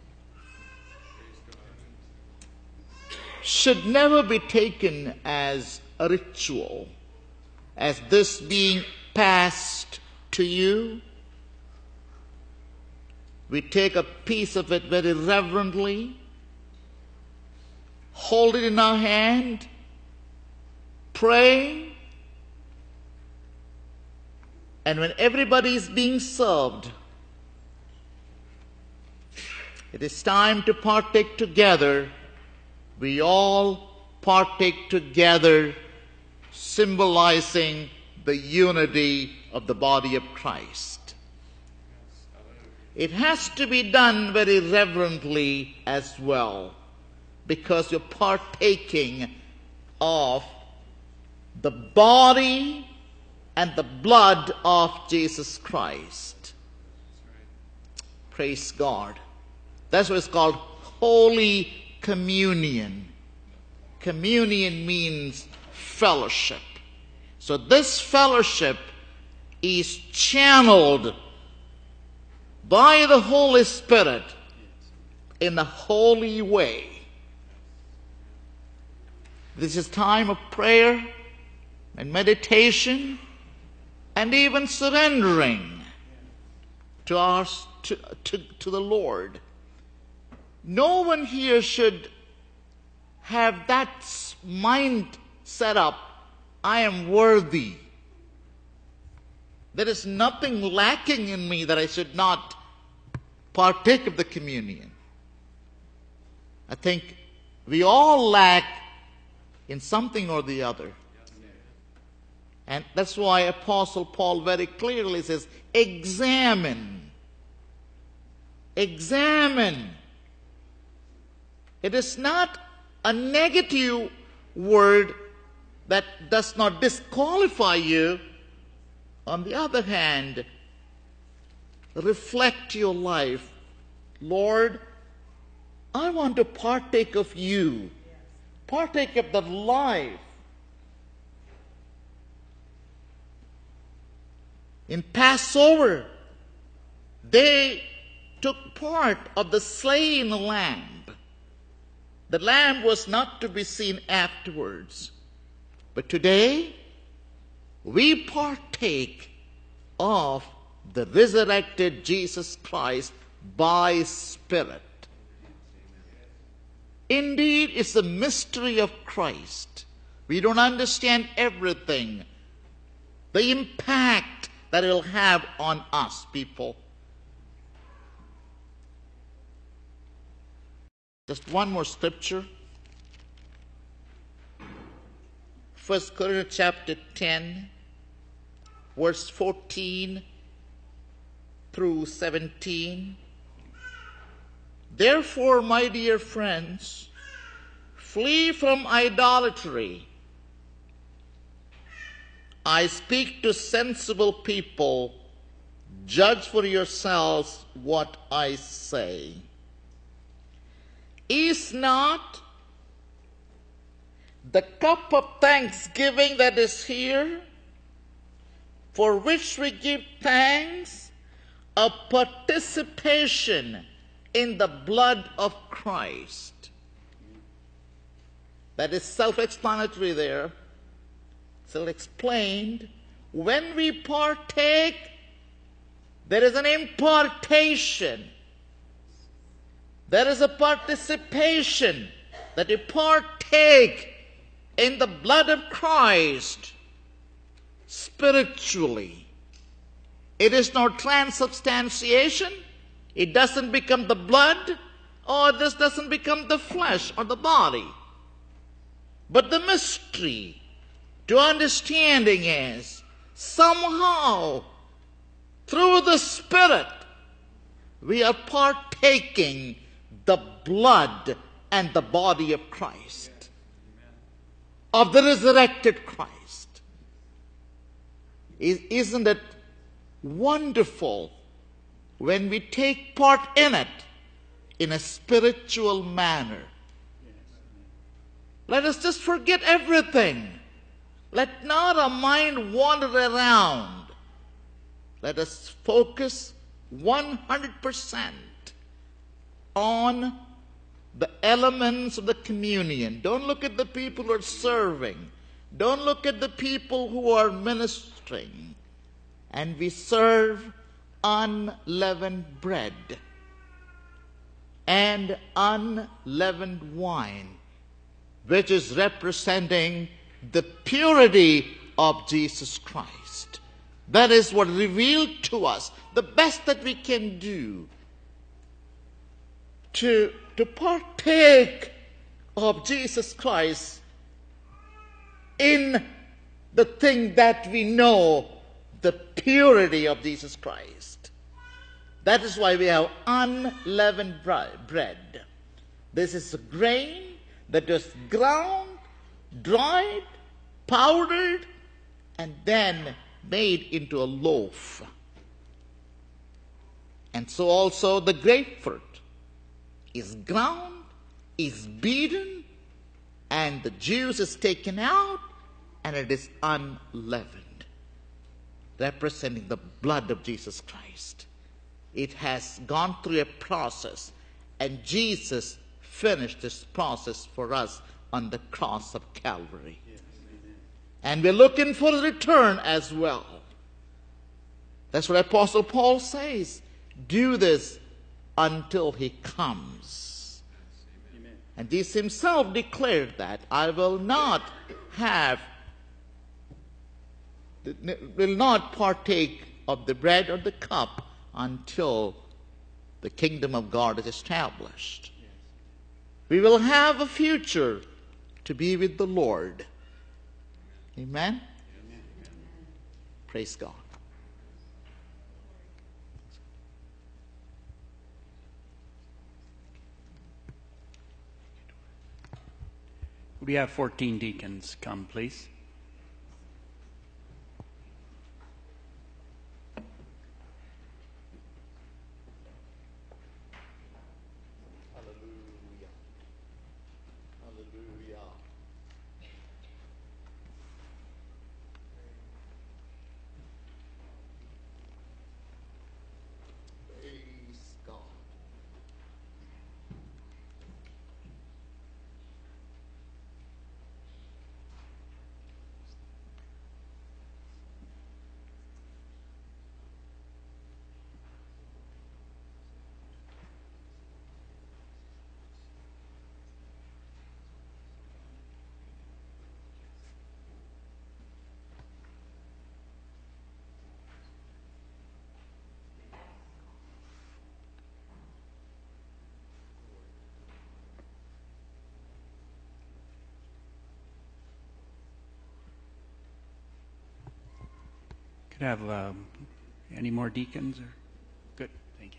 F: Should never be taken as a ritual, as this being passed to you. We take a piece of it very reverently, hold it in our hand, pray, and when everybody is being served, it is time to partake together. We all partake together, symbolizing the unity of the body of Christ. It has to be done very reverently as well, because you're partaking of the body and the blood of Jesus Christ. Praise God. That's what it's called, Holy Communion. Communion means fellowship. So this fellowship is channeled by the Holy Spirit in a holy way. This is time of prayer and meditation, and even surrendering to, our, to, to, to the Lord. No one here should have that mind set up, I am worthy. There is nothing lacking in me that I should not partake of the communion. I think we all lack in something or the other. And that's why Apostle Paul very clearly says, examine. Examine. It is not a negative word that does not disqualify you. On the other hand, reflect your life. Lord, I want to partake of you. Partake of the life. In Passover, they took part of the slain lamb. The lamb was not to be seen afterwards. But today, we partake of the resurrected Jesus Christ by Spirit. Indeed, it's the mystery of Christ. We don't understand everything. The impact that it will have on us, people. Just one more scripture. First Corinthians chapter ten, verse fourteen through seventeen. Therefore, my dear friends, flee from idolatry. I speak to sensible people. Judge for yourselves what I say. Is not the cup of thanksgiving that is here, for which we give thanks, a participation in the blood of Christ? That is self-explanatory there. Self-explained. When we partake, there is an impartation. There is a participation that you partake in the blood of Christ spiritually. It is not transubstantiation. It doesn't become the blood, or this doesn't become the flesh or the body. But the mystery to understanding is somehow through the Spirit we are partaking the blood and the body of Christ, of the resurrected Christ. Isn't it wonderful when we take part in it in a spiritual manner? Let us just forget everything. Let not our mind wander around. Let us focus one hundred percent on the elements of the communion. Don't look at the people who are serving. Don't look at the people who are ministering. And we serve unleavened bread and unleavened wine, which is representing the purity of Jesus Christ. That is what revealed to us, the best that we can do to, to partake of Jesus Christ in the thing that we know, the purity of Jesus Christ. That is why we have unleavened bread. This is a grain that was ground, dried, powdered, and then made into a loaf. And so also the grapefruit is ground, is beaten, and the juice is taken out, and it is unleavened, representing the blood of Jesus Christ. It has gone through a process, and Jesus finished this process for us on the cross of Calvary. Yes, and we're looking for the return as well. That's what Apostle Paul says. Do this until he comes. Amen. And Jesus himself declared that I will not have, will not partake of the bread or the cup until the kingdom of God is established. Yes. We will have a future to be with the Lord. Amen? Amen. Praise God.
G: We have fourteen deacons come, please.
F: Hallelujah. Hallelujah. Praise God.
G: Could I have um, any more deacons? Or good, thank you.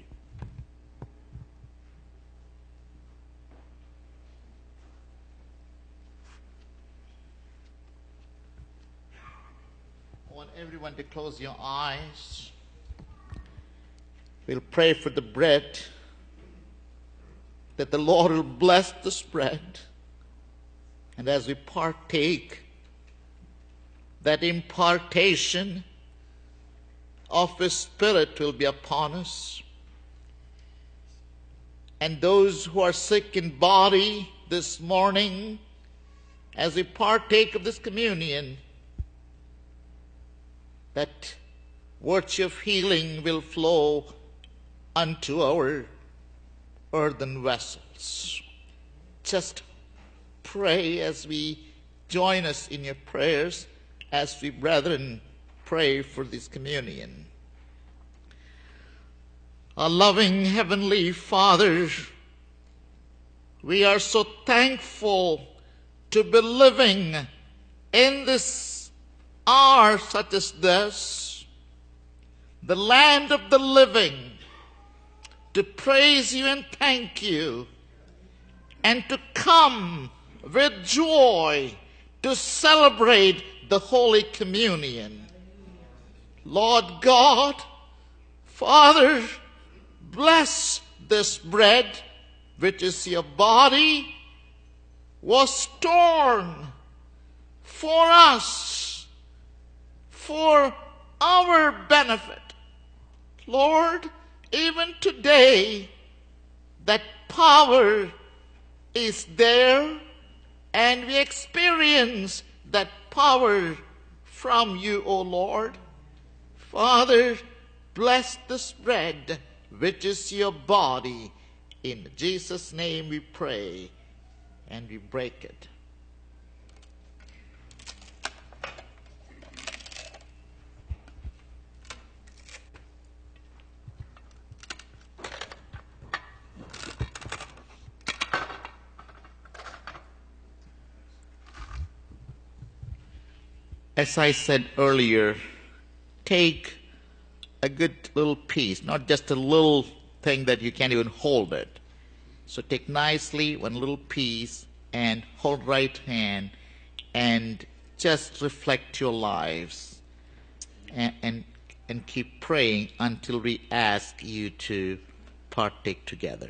F: I want everyone to close your eyes. We'll pray for the bread, that the Lord will bless this bread. And as we partake, that impartation of His Spirit will be upon us. And those who are sick in body this morning, as we partake of this communion, that virtue of healing will flow unto our earthen vessels. Just pray as we join us in your prayers, as we brethren pray for this communion. Our loving Heavenly Father, we are so thankful to be living in this hour such as this, the land of the living, to praise you and thank you, and to come with joy to celebrate the Holy Communion. Lord God, Father, bless this bread, which is your body, was torn for us, for our benefit. Lord, even today, that power is there, and we experience that power from you, O Lord. Father, bless this bread, which is your body. In Jesus' name we pray, and we break it. As I said earlier, take a good little piece, not just a little thing that you can't even hold it. So take nicely one little piece and hold right hand and just reflect your lives and, and, and keep praying until we ask you to partake together.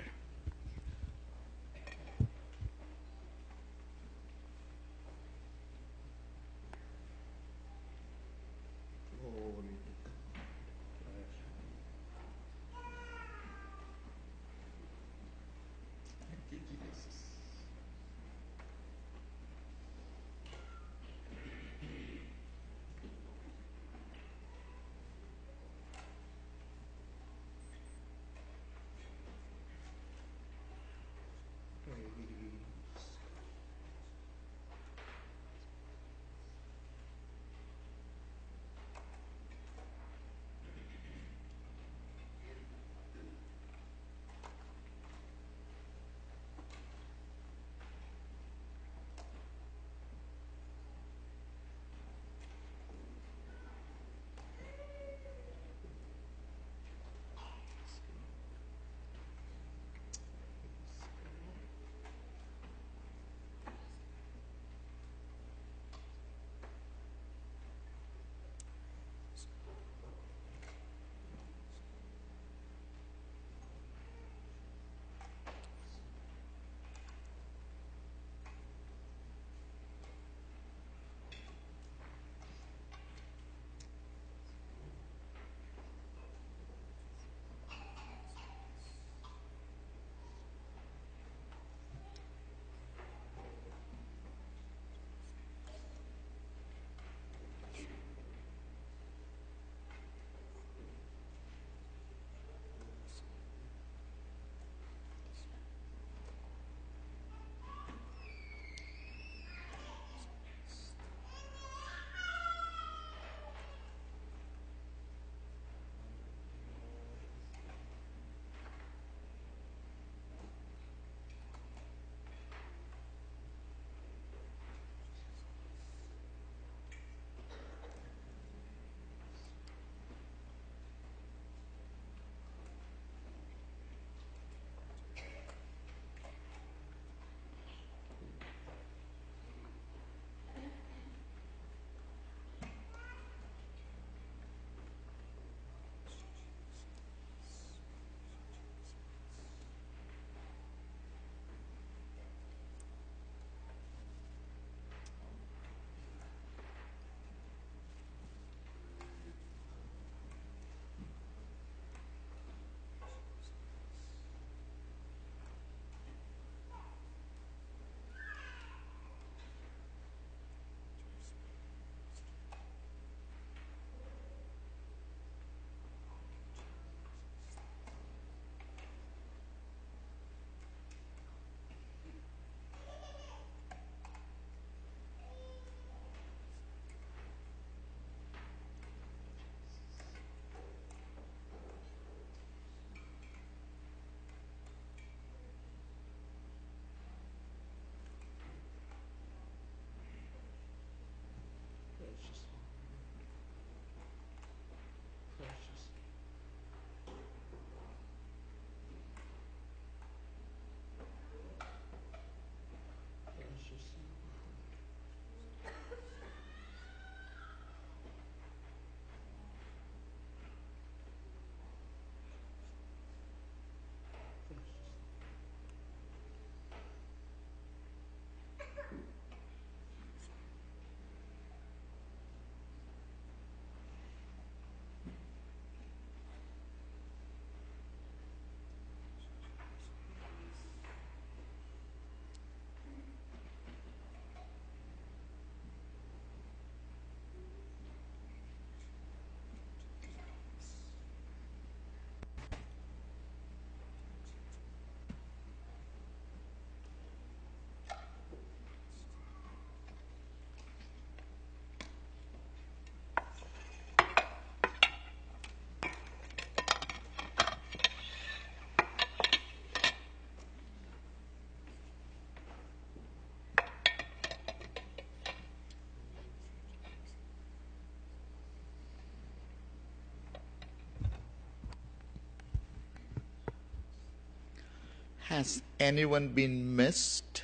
F: Has anyone been missed?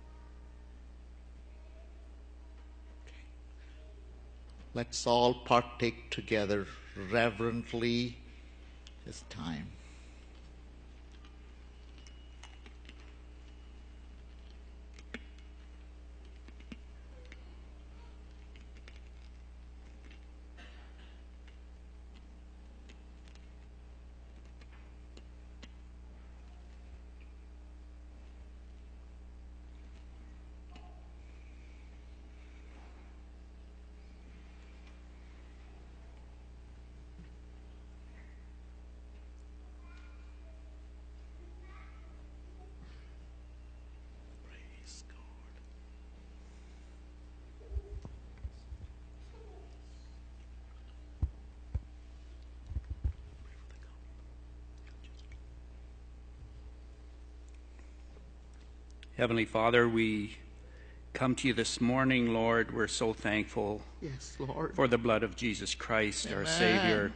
F: Let's all partake together reverently this time.
G: Heavenly Father, we come to you this morning, Lord. We're so thankful
F: Yes, Lord.
G: for the blood of Jesus Christ, our
F: Amen.
G: Savior.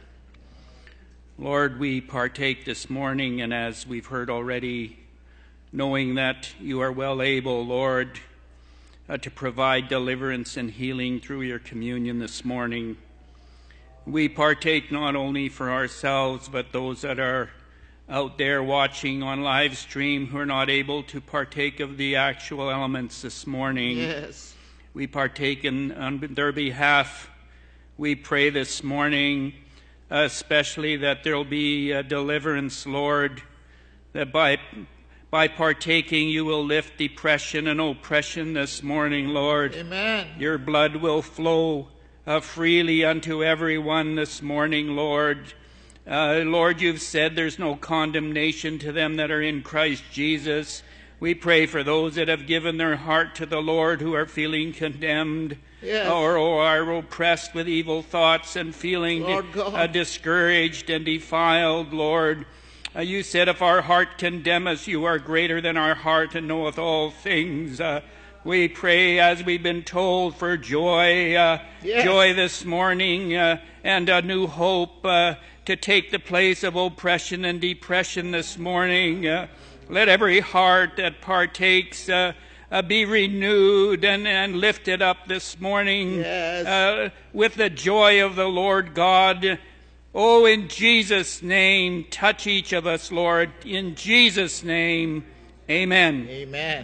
G: Lord, we partake this morning, and as we've heard already, knowing that you are well able, Lord, uh, to provide deliverance and healing through your communion this morning. We partake not only for ourselves, but those that are out there watching on live stream who are not able to partake of the actual elements this morning.
F: Yes.
G: We partake in, on their behalf. We pray this morning, uh, especially that there will be uh, deliverance, Lord, that by by partaking you will lift depression and oppression this morning, Lord.
F: Amen.
G: Your blood will flow uh, freely unto everyone this morning, Lord. Uh, Lord, you've said there's no condemnation to them that are in Christ Jesus. We pray for those that have given their heart to the Lord who are feeling condemned,
F: Yes.
G: or, or are oppressed with evil thoughts and feeling
F: Lord God.
G: uh, discouraged and defiled, Lord. Uh, you said, if our heart condemn us, you are greater than our heart and knoweth all things. Uh, we pray, as we've been told, for joy, uh,
F: Yes.
G: joy this morning, uh, and a new hope uh, to take the place of oppression and depression this morning. Uh, let every heart that partakes uh, uh, be renewed and, and lifted up this morning
F: Yes.
G: uh, with the joy of the Lord God. Oh, in Jesus' name, touch each of us, Lord. In Jesus' name, amen.
F: Amen.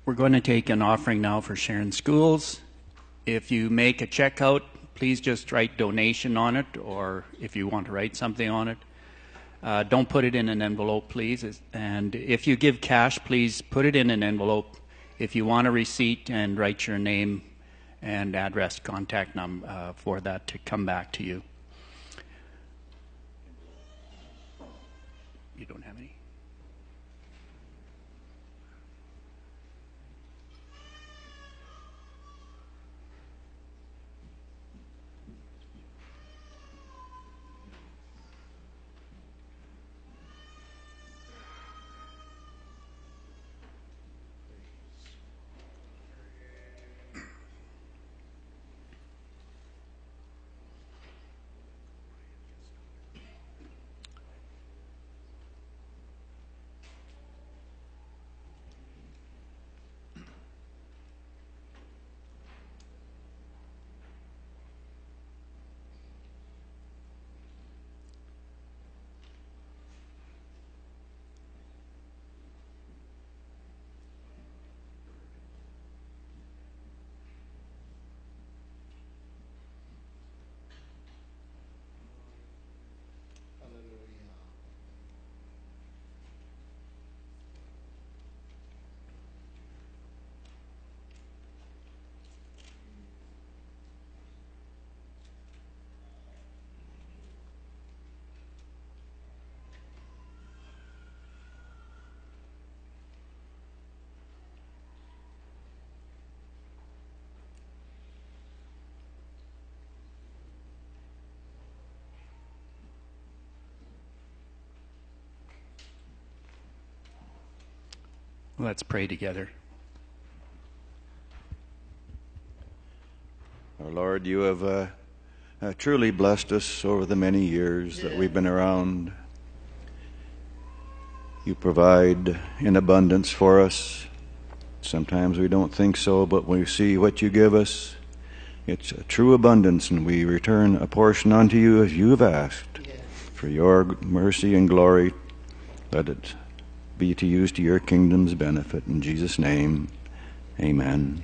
G: We're going to take an offering now for Sharon Schools. If you make a check out, please just write donation on it, or if you want to write something on it. Uh, don't put it in an envelope, please. And if you give cash, please put it in an envelope. If you want a receipt, and write your name and address, contact number uh, for that to come back to you. You don't have any? Let's pray together.
H: Our Lord, you have uh, uh, truly blessed us over the many years that we've been around. You provide in abundance for us. Sometimes we don't think so, but when we see what you give us, it's a true abundance, and we return a portion unto you as you have asked. For your mercy and glory, let it be to use to your kingdom's benefit. In Jesus' name, amen.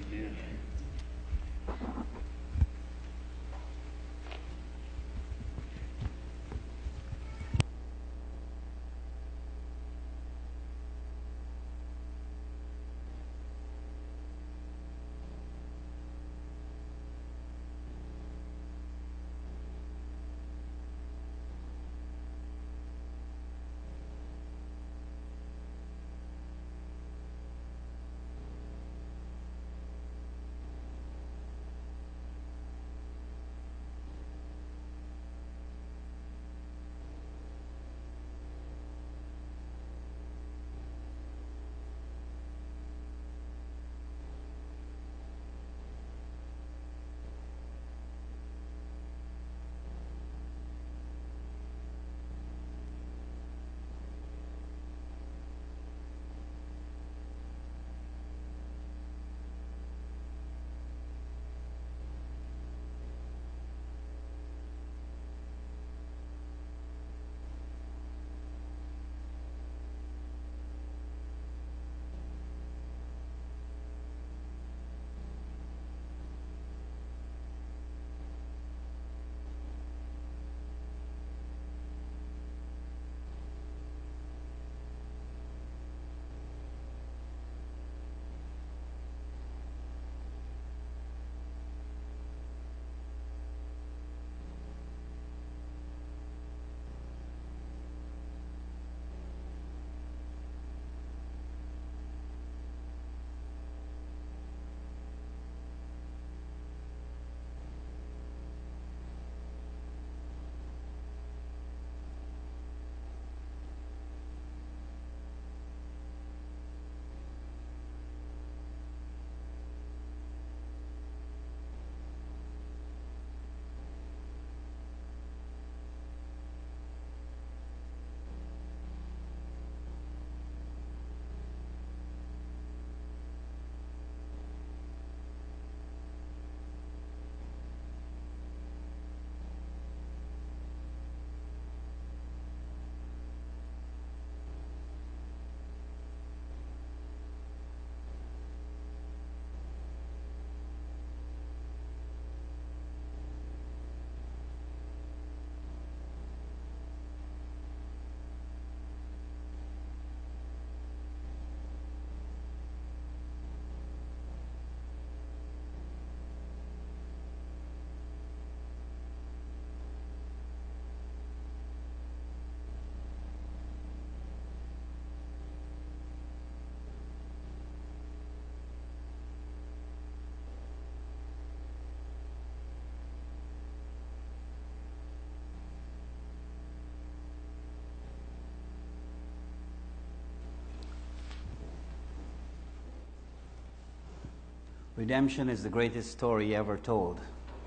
A: Redemption is the greatest story ever told.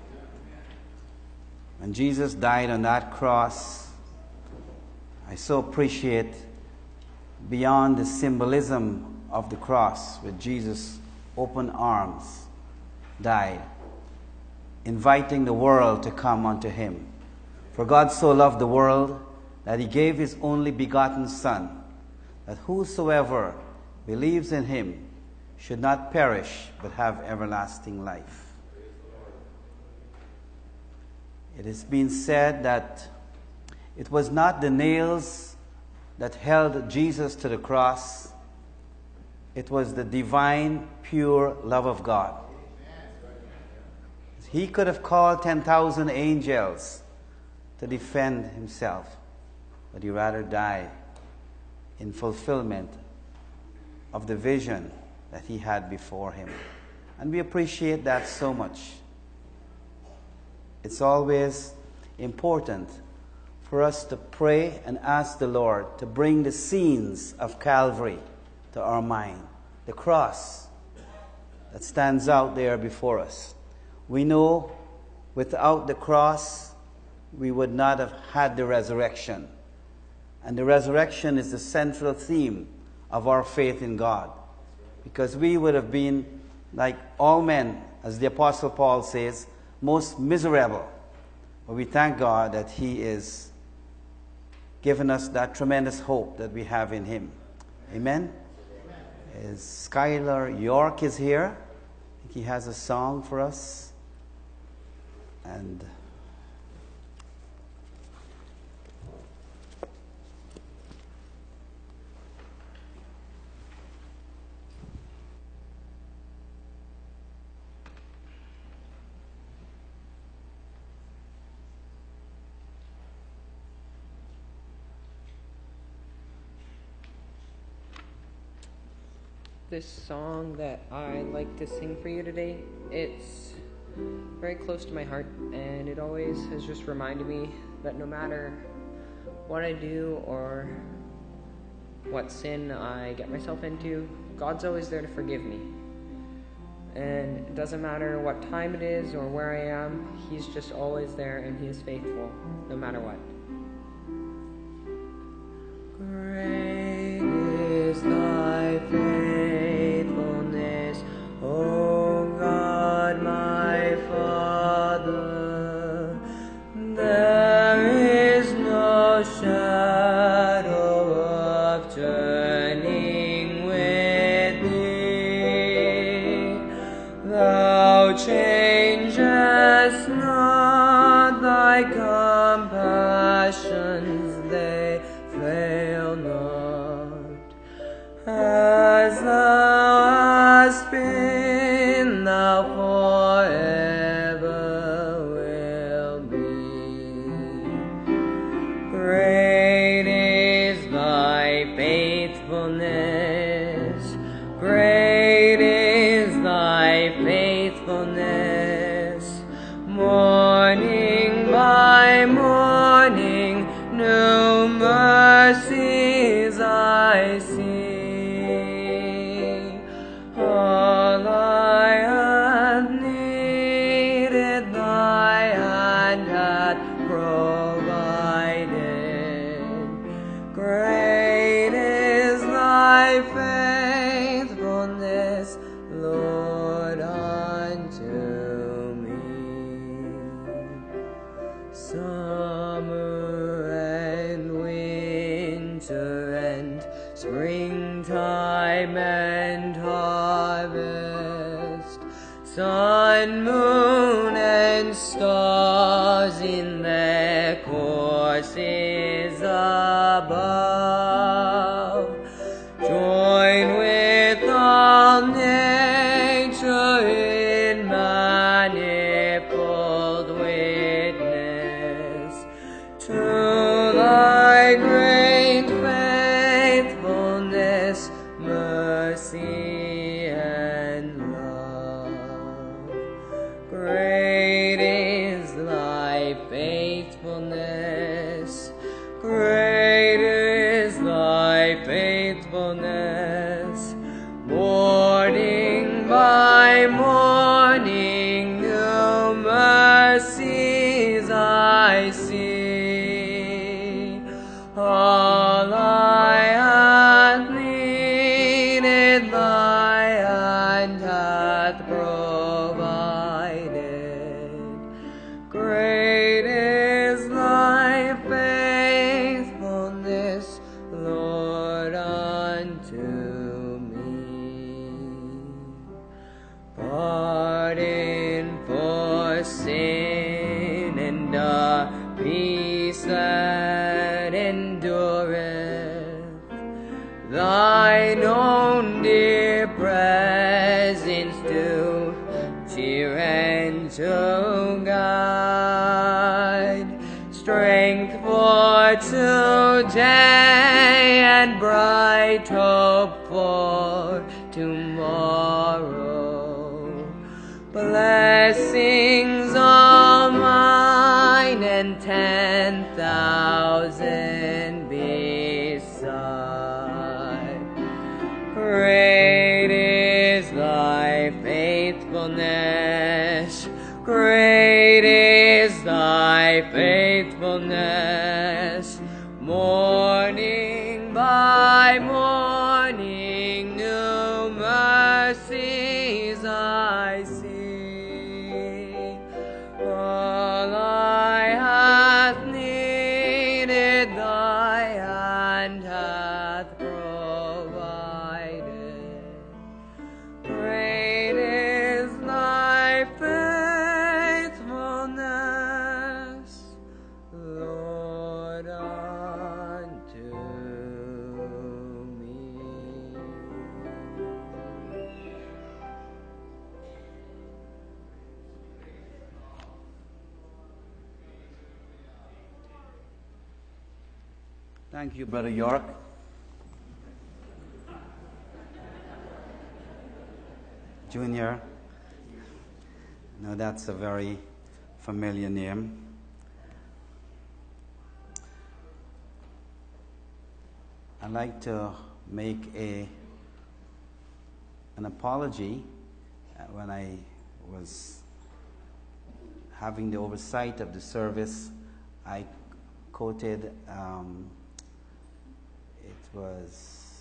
A: When Jesus died on that cross, I so appreciate beyond the symbolism of the cross, with Jesus' open arms died, inviting the world to come unto him. For God so loved the world that he gave his only begotten Son, that whosoever believes in him should not perish but have everlasting life. It has been said that it was not the nails that held Jesus to the cross, it was the divine, pure love of God. He could have called ten thousand angels to defend himself, but he rather died in fulfillment of the vision that he had before him. And we appreciate that so much. It's always important for us to pray and ask the Lord to bring the scenes of Calvary to our mind, the cross that stands out there before us. We know without the cross, we would not have had the resurrection. And the resurrection is the central theme of our faith in God. Because we would have been, like all men, as the Apostle Paul says, most miserable. But we thank God that he is giving us that tremendous hope that we have in him. Amen? Amen. As Skylar York is here, I think he has a song for us. And
I: this song that I'd like to sing for you today, it's very close to my heart, and it always has just reminded me that no matter what I do or what sin I get myself into, God's always there to forgive me. And it doesn't matter what time it is or where I am, he's just always there, and he is faithful no matter what. Great is thy faithfulness, O God, my Father. There is no shadow of turning with thee. Thou changest not, thy compassions, they fail not. As thou hast been, thou forever will be. Great is thy faithfulness, great is thy faithfulness. Morning by morning, new mercies I see. All I had needed, thy hand hath provided. Great is thy faithfulness, Lord, unto me. Summer and winter and springtime and harvest, sun, moon, and stars in their courses above, join with all nature in manifold witness to thy great faithfulness, mercy, and love. Great is thy faithfulness, great is thy faithfulness. Morning by morning, thine own dear presence to cheer and to guide, strength for today and bright hope for tomorrow. Blessings all mine and ten thousand beside. Great is thy faithfulness, great is thy faithfulness. Morning by morning new mercies I see. All I have needed thy hand hath provided. Great is thy faithfulness, Lord, unto me.
A: Thank you, Brother York. Junior. Now that's a very familiar name. I'd like to make a an apology. Uh, when I was having the oversight of the service, I quoted, um, it was,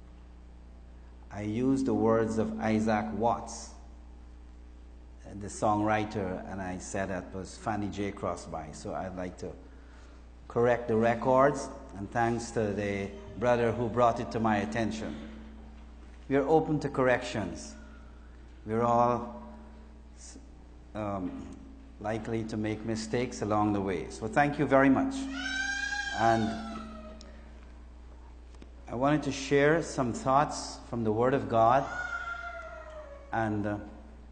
A: I used the words of Isaac Watts, the songwriter, and I said that was Fanny J. Crosby. So I'd like to correct the records, and thanks to the brother who brought it to my attention. We are open to corrections. We're all um, likely to make mistakes along the way. So thank you very much. And I wanted to share some thoughts from the Word of God, and uh,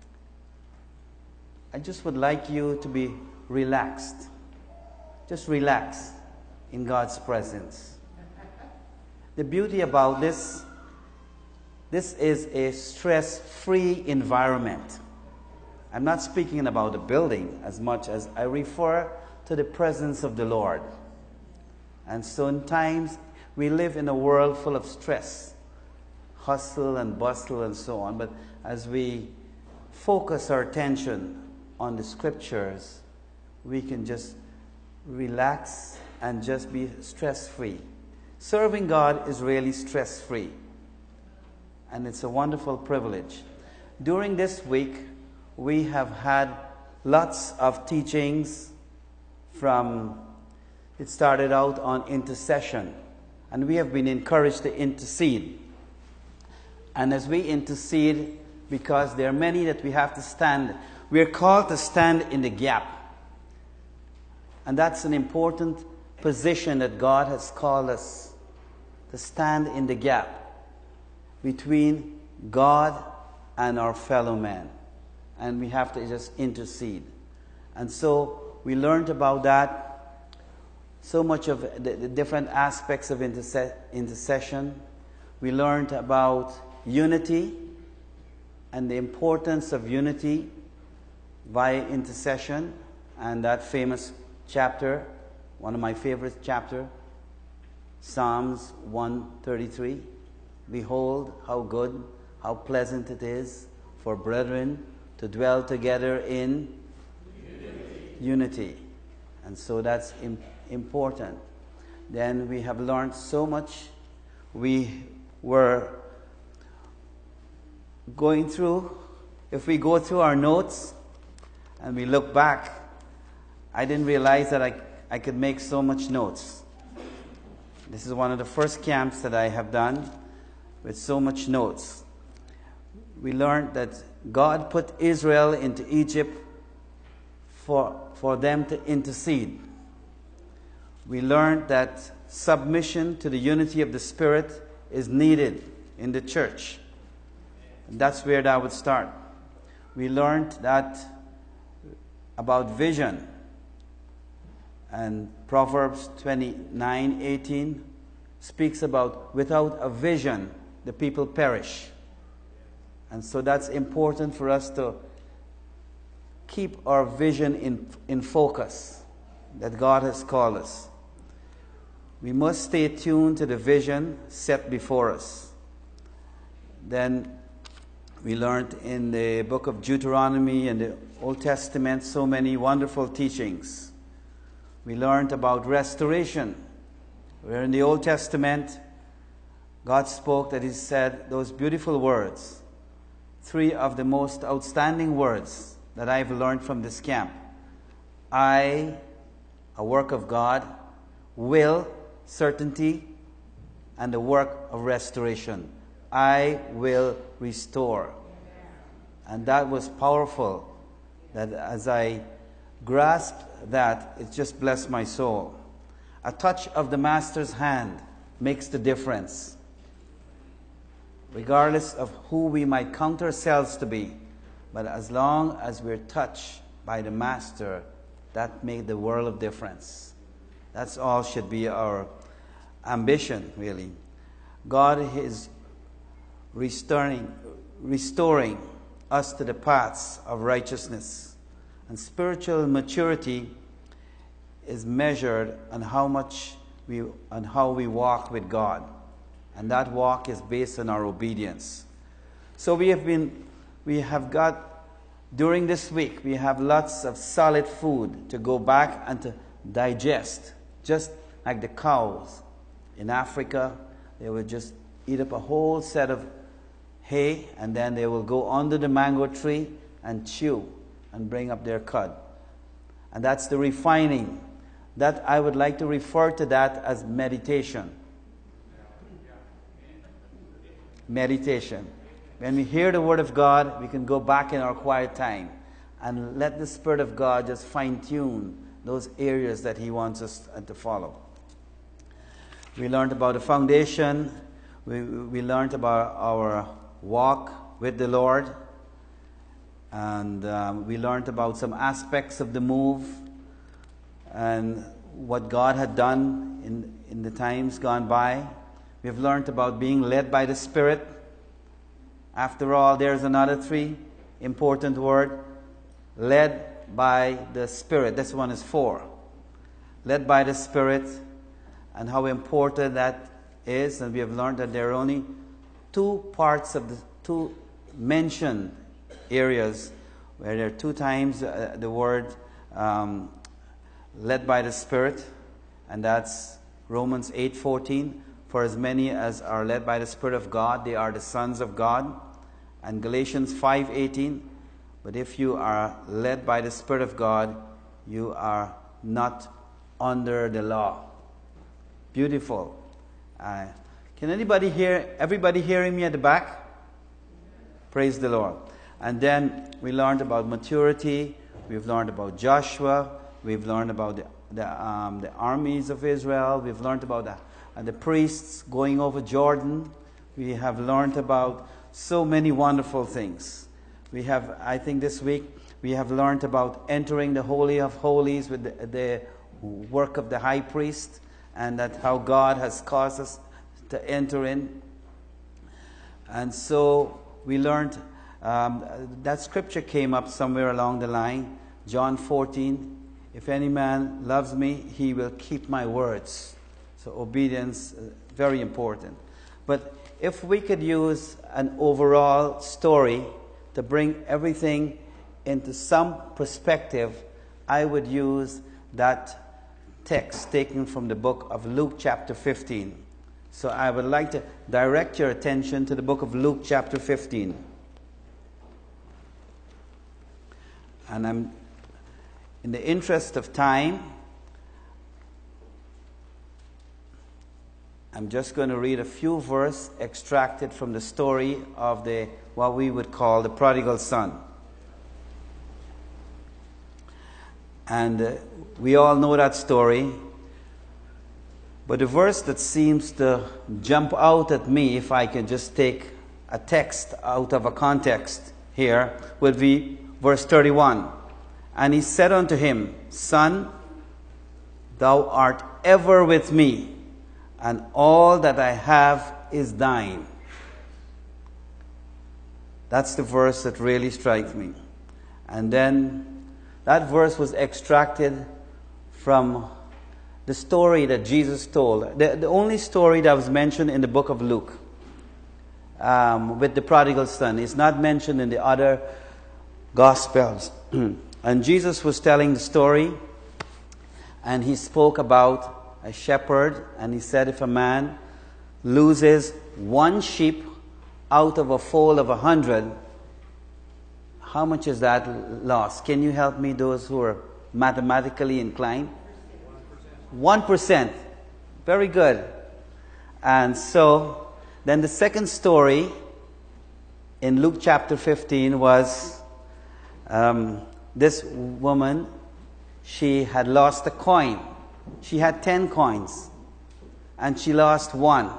A: I just would like you to be relaxed. Just relax in God's presence. The beauty about this, this is a stress-free environment. I'm not speaking about the building as much as I refer to the presence of the Lord. And sometimes we live in a world full of stress, hustle and bustle and so on. But as we focus our attention on the scriptures, we can just relax and just be stress-free. Serving God is really stress-free, and it's a wonderful privilege. During this week, we have had lots of teachings from, it started out on intercession, and we have been encouraged to intercede. And as we intercede, because there are many that we have to stand, we are called to stand in the gap. And that's an important position that God has called us, to stand in the gap between God and our fellow man. And we have to just intercede. And so we learned about that, so much of the, the different aspects of interse- intercession. We learned about unity and the importance of unity via intercession, and that famous chapter, one of my favorite chapter, Psalms one thirty-three. Behold, how good, how pleasant it is for brethren to dwell together in unity. unity. And so that's im- important. Then we have learned so much. We were going through, if we go through our notes and we look back, I didn't realize that I, I could make so much notes. This is one of the first camps that I have done with so much notes. We learned that God put Israel into Egypt for, for them to intercede. We learned that submission to the unity of the Spirit is needed in the church. And that's where that would start. We learned that about vision. And Proverbs twenty-nine eighteen speaks about without a vision, the people perish. And so that's important for us to keep our vision in, in focus that God has called us. We must stay tuned to the vision set before us. Then we learned in the book of Deuteronomy and the Old Testament so many wonderful teachings. We learned about restoration, where in the Old Testament, God spoke that He said those beautiful words, three of the most outstanding words that I've learned from this camp. I, a work of God, will, certainty, and the work of restoration. I will restore. And that was powerful. That as I grasped that, it just blessed my soul. A touch of the Master's hand makes the difference. Regardless of who we might count ourselves to be, but as long as we're touched by the Master, that made the world of difference. That's all should be our ambition, really. God is restoring, restoring us to the paths of righteousness. And spiritual maturity is measured on how much we, on how we walk with God. And that walk is based on our obedience. So we have been, we have got, during this week, we have lots of solid food to go back and to digest. Just like the cows in Africa, they would just eat up a whole set of hay, and then they will go under the mango tree and chew and bring up their cud. And that's the refining. That I would like to refer to that as meditation. Meditation. When we hear the Word of God, we can go back in our quiet time and let the Spirit of God just fine-tune those areas that He wants us to follow. We learned about the foundation. We, we learned about our walk with the Lord. And um, we learned about some aspects of the move and what God had done in, in the times gone by. We've learned about being led by the Spirit. After all, there's another three important word. Led by the Spirit. This one is four. Led by the Spirit, and how important that is. And we have learned that there are only two parts of the two mentioned areas where there are two times uh, the word um, led by the Spirit, and that's Romans eight fourteen. For as many as are led by the Spirit of God, they are the sons of God. And Galatians five eighteen. But if you are led by the Spirit of God, you are not under the law. Beautiful. Uh, can anybody hear, everybody hearing me at the back? Praise the Lord. And then we learned about maturity. We've learned about Joshua. We've learned about the, the, um, the armies of Israel. We've learned about the, uh, the priests going over Jordan. We have learned about so many wonderful things. We have, I think this week, we have learned about entering the Holy of Holies with the, the work of the high priest, and that how God has caused us to enter in. And so we learned, um, that scripture came up somewhere along the line, John fourteen, if any man loves me, he will keep my words. So obedience, uh, very important. But if we could use an overall story to bring everything into some perspective, I would use that text taken from the book of Luke chapter fifteen. So I would like to direct your attention to the book of Luke chapter fifteen. And I'm, in the interest of time, I'm just going to read a few verses extracted from the story of the what we would call the prodigal son. And uh, we all know that story. But the verse that seems to jump out at me, if I can just take a text out of a context here, would be verse thirty-one. And he said unto him, Son, thou art ever with me, and all that I have is thine. That's the verse that really strikes me. And then that verse was extracted from the story that Jesus told. The, the only story that was mentioned in the book of Luke um, with the prodigal son is not mentioned in the other Gospels. And Jesus was telling the story, and he spoke about a shepherd, and he said, if a man loses one sheep out of a fold of a hundred, how much is that loss? Can you help me, those who are mathematically inclined? One percent. Very good. And so, then the second story in Luke chapter fifteen was um, this woman, she had lost a coin. She had ten coins, and she lost one.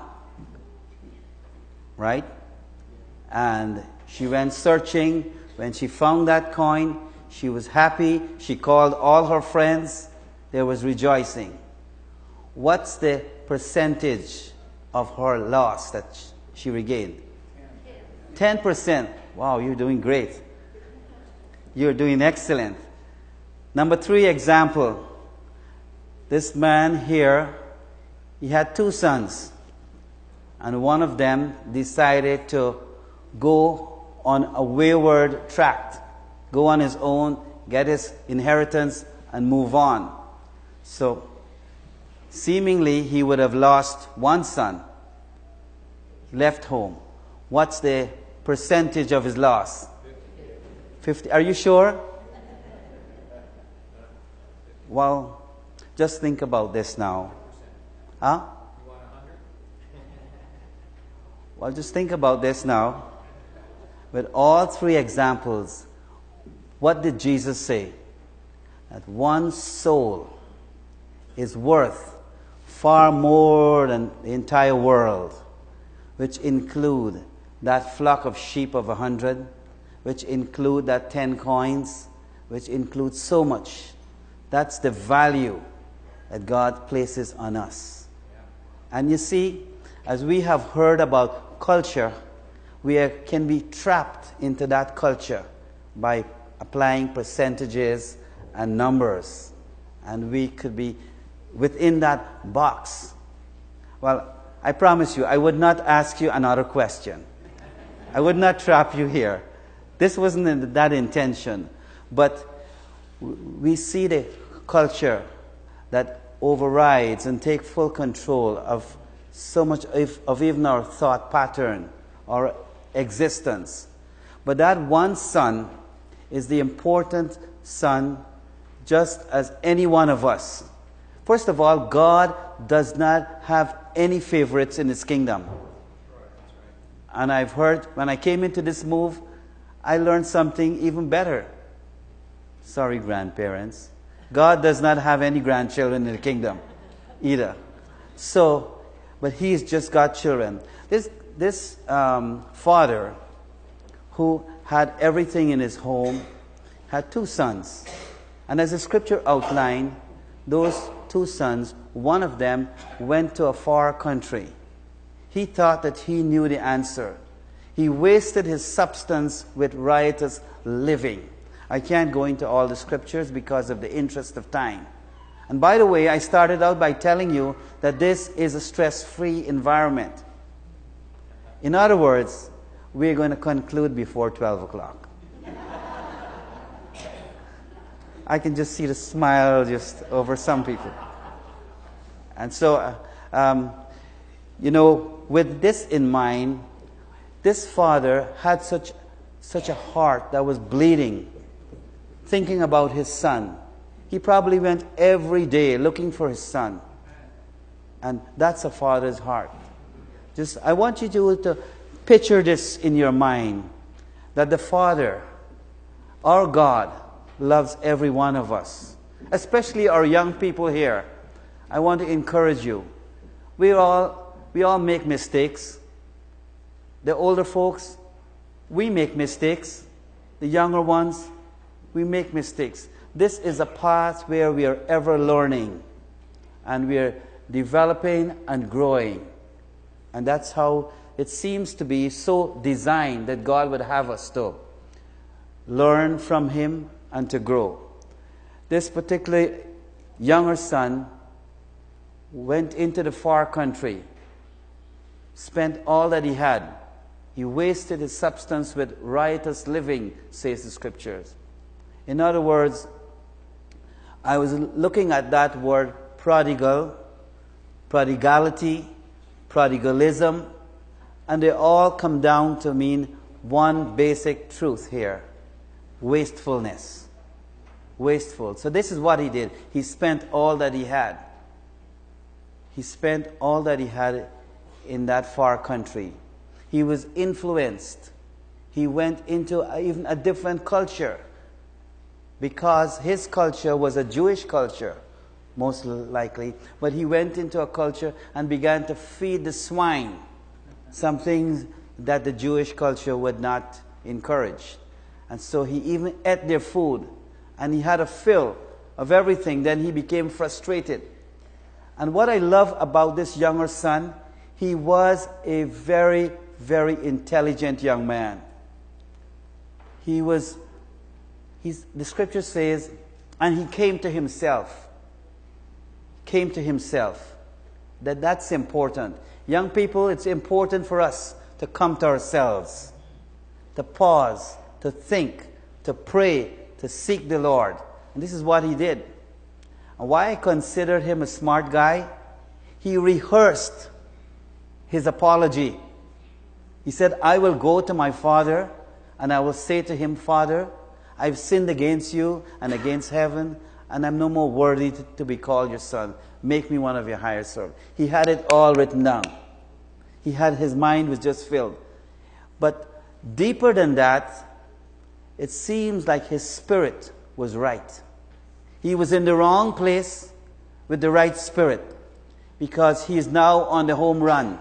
A: Right? And she went searching. When she found that coin, she was happy. She called all her friends. There was rejoicing. What's the percentage of her loss that she regained? ten percent. Wow, you're doing great. You're doing excellent. Number three example. This man here, he had two sons. And one of them decided to go on a wayward tract, go on his own, get his inheritance, and move on. So, seemingly, he would have lost one son, left home. What's the percentage of his loss? fifty. Are you sure? Well, just think about this now. Huh? Well, just think about this now. With all three examples, what did Jesus say? That one soul is worth far more than the entire world, which include that flock of sheep of a hundred, which include that ten coins, which includes so much. That's the value that God places on us. And you see, as we have heard about culture, we are, can be trapped into that culture by applying percentages and numbers. And we could be within that box. Well, I promise you, I would not ask you another question. I would not trap you here. This wasn't that intention. But we see the culture that overrides and take full control of so much of, of even our thought pattern, our existence. But that one son is the important son just as any one of us. First of all, God does not have any favorites in His kingdom. And I've heard, when I came into this move, I learned something even better. Sorry, grandparents. God does not have any grandchildren in the kingdom either. So, but He's just got children. This this um, father who had everything in his home had two sons. And as the scripture outlined, those two sons, one of them went to a far country. He thought that he knew the answer. He wasted his substance with riotous living. I can't go into all the scriptures because of the interest of time. And by the way, I started out by telling you that this is a stress-free environment. In other words, we're going to conclude before twelve o'clock. I can just see the smile just over some people. And so, uh, um, you know, with this in mind, this father had such such a heart that was bleeding, thinking about his son. He probably went every day looking for his son. And that's a father's heart. Just, I want you to, to picture this in your mind, that the Father, our God, loves every one of us, especially our young people here. I want to encourage you. We all, we all make mistakes. The older folks, we make mistakes. The younger ones, we make mistakes. This is a path where we are ever learning, and we are developing and growing. And that's how it seems to be so designed that God would have us to learn from Him and to grow. This particular younger son went into the far country, spent all that he had. He wasted his substance with riotous living, says the Scriptures. In other words, I was looking at that word prodigal, prodigality, prodigalism, and they all come down to mean one basic truth here: wastefulness. Wasteful. So this is what he did. He spent all that he had. He spent all that he had in that far country. He was influenced. He went into a, even a different culture, because his culture was a Jewish culture, most likely. But he went into a culture and began to feed the swine, some things that the Jewish culture would not encourage. And so he even ate their food, and he had a fill of everything. Then he became frustrated. And what I love about this younger son, he was a very, very intelligent young man. He was, he's, the Scripture says, and he came to himself. Came to himself. That that's important. Young people, it's important for us to come to ourselves, to pause, to think, to pray, to seek the Lord. And this is what he did. And why I considered him a smart guy, he rehearsed his apology. He said, I will go to my father and I will say to him, Father, I've sinned against you and against heaven, and I'm no more worthy to, to be called your son. Make me one of your hired servants. He had it all written down. He had, his mind was just filled. But deeper than that, it seems like his spirit was right. He was in the wrong place with the right spirit, because he is now on the home run.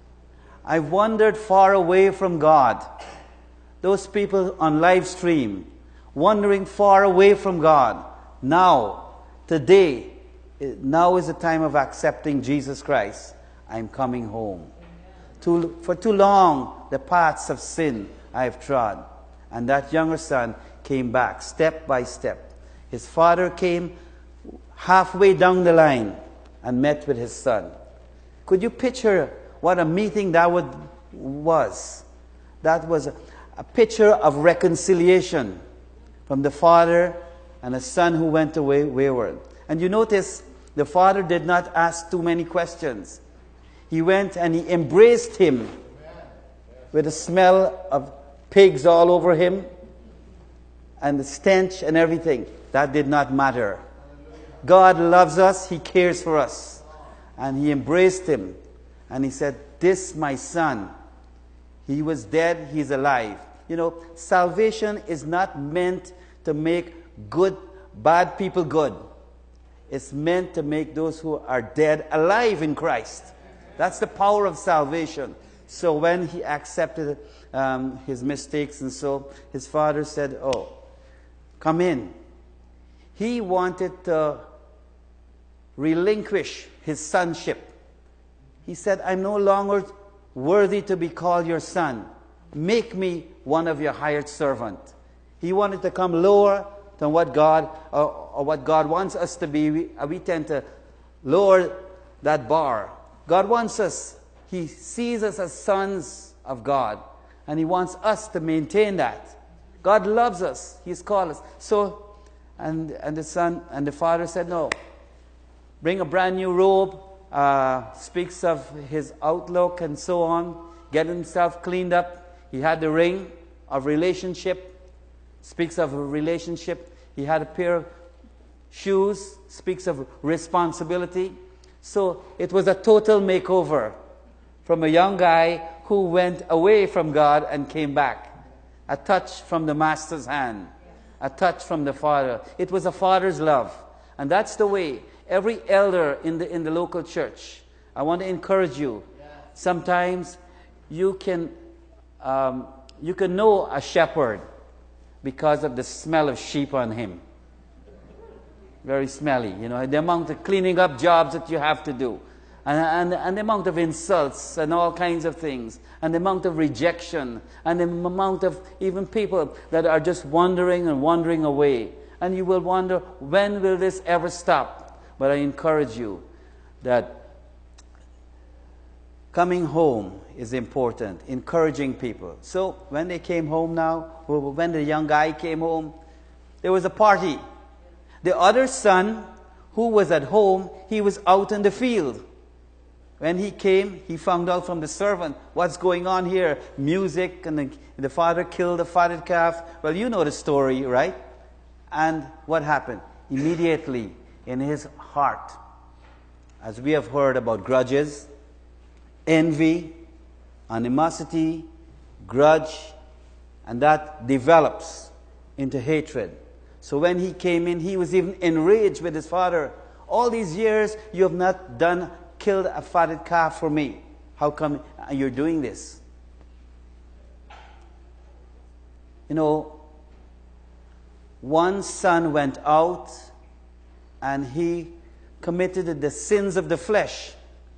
A: I've wandered far away from God. Those people on live stream, wandering far away from God. Now, today, now is the time of accepting Jesus Christ. I'm coming home. Too, for too long, the paths of sin I have trod. And that younger son came back, step by step. His father came halfway down the line and met with his son. Could you picture what a meeting that would, was? That was a, a picture of reconciliation from the father and a son who went away wayward. And you notice the father did not ask too many questions. He went and he embraced him with the smell of pigs all over him and the stench and everything. That did not matter. God loves us. He cares for us. And he embraced him. And he said, this my son. He was dead. He's alive. You know, salvation is not meant to make good, bad people good. It's meant to make those who are dead alive in Christ. That's the power of salvation. So when he accepted um, his mistakes and so, his father said, oh, come in. He wanted to relinquish his sonship. He said, I'm no longer worthy to be called your son. Make me one of your hired servants. He wanted to come lower than what God, uh, or what God wants us to be. We, uh, we tend to lower that bar. God wants us. He sees us as sons of God. And He wants us to maintain that. God loves us. He's called us. So, and, and the son and the father said, no. Bring a brand new robe. Uh, speaks of his outlook and so on. Get himself cleaned up. He had the ring of relationship. Speaks of a relationship. He had a pair of shoes. Speaks of responsibility. So it was a total makeover from a young guy who went away from God and came back. A touch from the master's hand. A touch from the father. It was a father's love. And that's the way every elder in the, in the local church, I want to encourage you. Sometimes you can um, you can know a shepherd because of the smell of sheep on him. Very smelly, you know, the amount of cleaning up jobs that you have to do. And, and, and the amount of insults and all kinds of things. And the amount of rejection. And the amount of even people that are just wandering and wandering away. And you will wonder, when will this ever stop? But I encourage you that coming home is important. Encouraging people. So when they came home now, when the young guy came home, there was a party. The other son, who was at home, he was out in the field. When he came, he found out from the servant, what's going on here? Music, and the, the father killed the fatted calf. Well, you know the story, right? And what happened? Immediately, in his heart, as we have heard about grudges, envy, animosity, grudge, and that develops into hatred. So when he came in, he was even enraged with his father. All these years, you have not done, killed a fatted calf for me. How come you're doing this? You know, one son went out and he committed the sins of the flesh.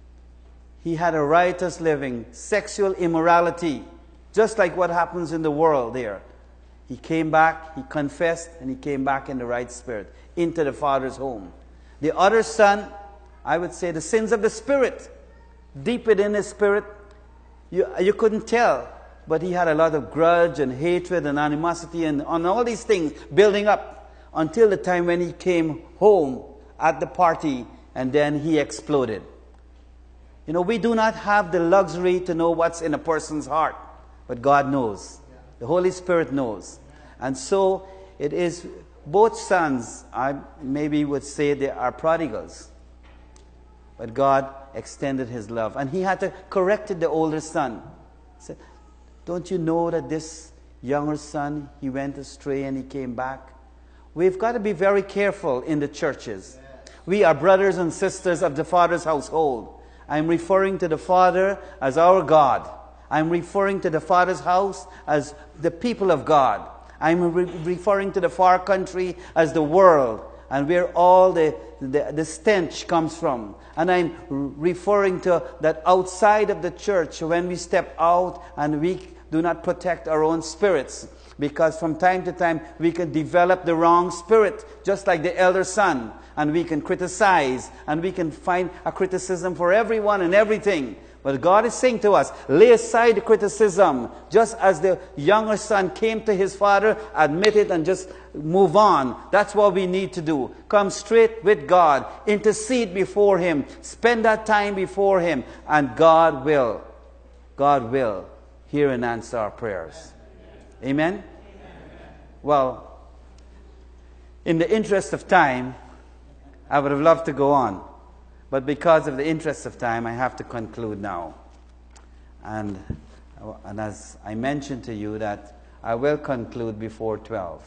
A: He had a riotous living, sexual immorality, just like what happens in the world there. He came back, he confessed, and he came back in the right spirit into the Father's home. The other son, I would say the sins of the Spirit, deep within his spirit, you, you couldn't tell, but he had a lot of grudge and hatred and animosity and on all these things building up until the time when he came home at the party and then he exploded. You know, we do not have the luxury to know what's in a person's heart, but God knows. The Holy Spirit knows. And so it is, both sons, I maybe would say they are prodigals. But God extended his love. And he had to correct the older son. He said, don't you know that this younger son, he went astray and he came back? We've got to be very careful in the churches. We are brothers and sisters of the Father's household. I'm referring to the Father as our God. I'm referring to the Father's house as the people of God. I'm re- referring to the far country as the world, and where all the, the, the stench comes from. And I'm referring to that outside of the church, when we step out and we do not protect our own spirits. Because from time to time, we can develop the wrong spirit, just like the elder son. And we can criticize, and we can find a criticism for everyone and everything. But God is saying to us, lay aside the criticism. Just as the younger son came to his father, admit it and just move on. That's what we need to do. Come straight with God. Intercede before him. Spend that time before him. And God will, God will hear and answer our prayers. Amen? Amen? Well, in the interest of time, I would have loved to go on. But because of the interest of time, I have to conclude now. And, and as I mentioned to you, that I will conclude before twelve.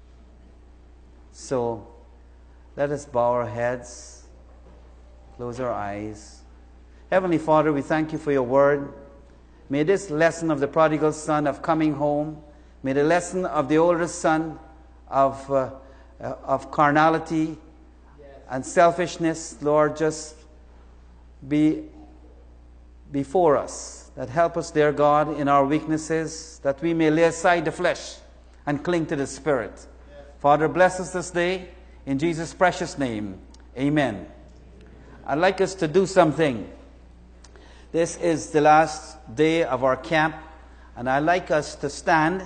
A: So, let us bow our heads, close our eyes. Heavenly Father, we thank you for your word. May this lesson of the prodigal son of coming home, may the lesson of the older son of, uh, of carnality and selfishness, Lord, just be before us. That help us, dear God, in our weaknesses, that we may lay aside the flesh and cling to the Spirit. Yes. Father, bless us this day. In Jesus' precious name, amen. I'd like us to do something. This is the last day of our camp, and I'd like us to stand.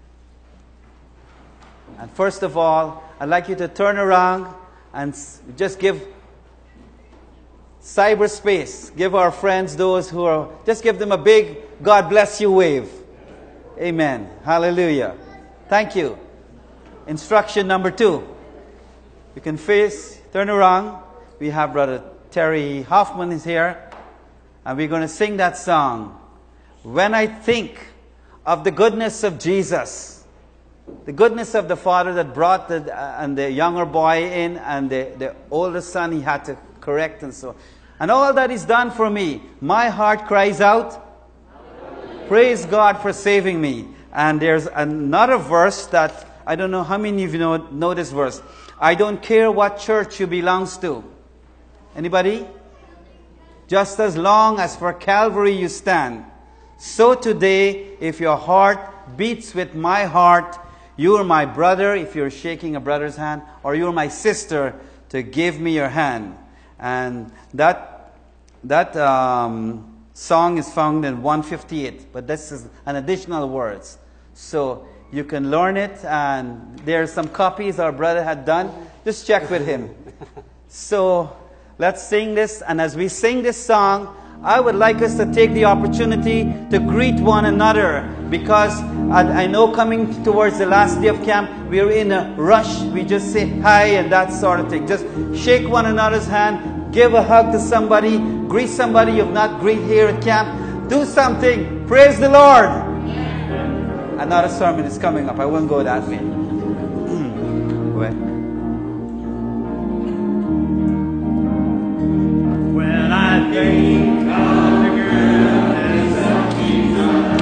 A: And first of all, I'd like you to turn around and just give cyberspace. Give our friends, those who are, just give them a big God bless you wave. Amen. Hallelujah. Thank you. Instruction number two. You can face, turn around. We have Brother Terry Hoffman is here. And we're going to sing that song. When I think of the goodness of Jesus, the goodness of the father that brought the uh, and the younger boy in, and the, the older son he had to correct and so. and all that He's done for me, my heart cries out, praise God for saving me. And there's another verse that, I don't know how many of you know, know this verse. I don't care what church you belongs to. Anybody? Just as long as for Calvary you stand. So today, if your heart beats with my heart, you are my brother if you're shaking a brother's hand, or you're my sister to give me your hand. And that that um, song is found in one fifty-eight, but this is an additional words. So you can learn it, and there's some copies our brother had done. Just check with him. So let's sing this, and as we sing this song, I would like us to take the opportunity to greet one another, because I, I know coming towards the last day of camp, we're in a rush. We just say hi and that sort of thing. Just shake one another's hand, give a hug to somebody, greet somebody you've not greeted here at camp. Do something. Praise the Lord. Another sermon is coming up. I won't go that way. Wait.
C: When I think of the goodness of Jesus,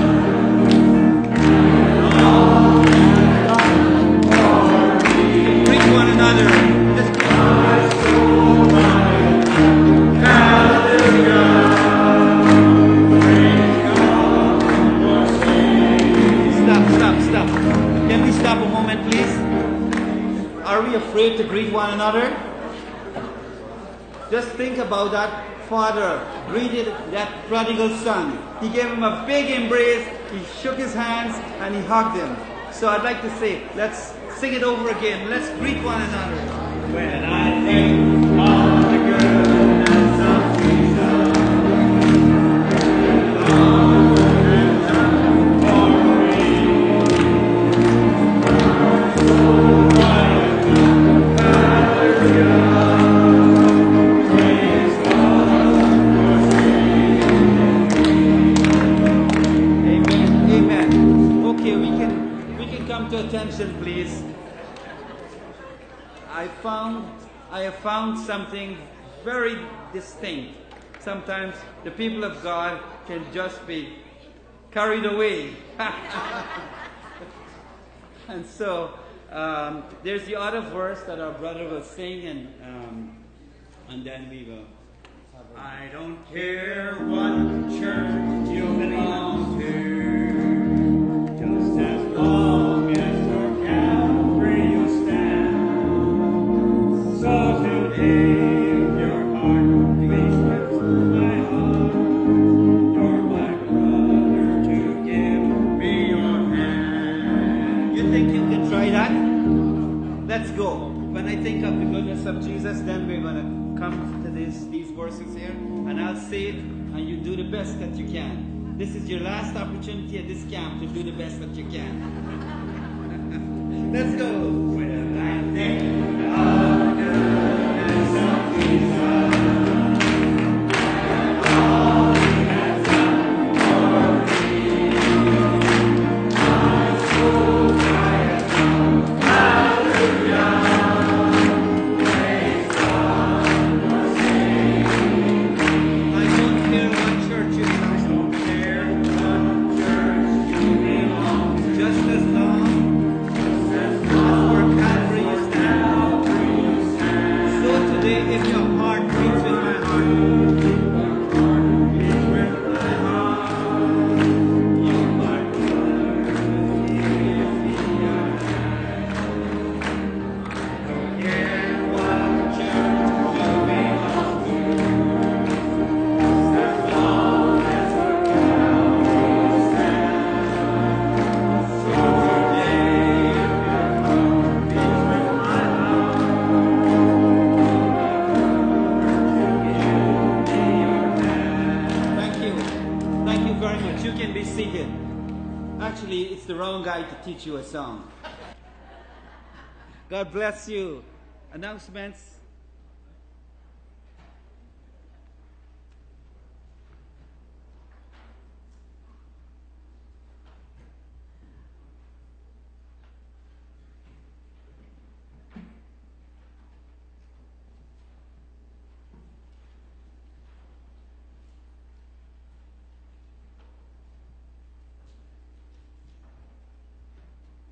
C: and all that done for me,
A: Greet one another. Just
C: my soul cries, hallelujah, praise God for saving.
A: stop, stop, stop. Can we stop a moment, please? Are we afraid to greet one another? Just think about that father greeted that prodigal son. He gave him a big embrace, he shook his hands, and he hugged him. So I'd like to say, let's sing it over again. Let's greet one another.
C: When I think of the goodness of Jesus, and all that done for me, my soul cries, hallelujah.
A: To attention, please. I found I have found something very distinct. Sometimes the people of God can just be carried away. And so um, there's the other verse that our brother will sing, and um, and then we will.
C: I don't care what church you belong to, just as long as for Calvary you stand. So today, if your heart beats with my heart, you're my brother to give me your hand.
A: You think you can try that? Let's go. When I think of the goodness of Jesus, then we're going to come to this, these verses here, and I'll say it, and you do the best that you can. This is your last opportunity at this camp to do the best that you can. Let's go.
C: When I think of the goodness of Jesus, and all He has done for me, my soul cries out, hallelujah.
A: Teach you a song. God bless you. Announcements.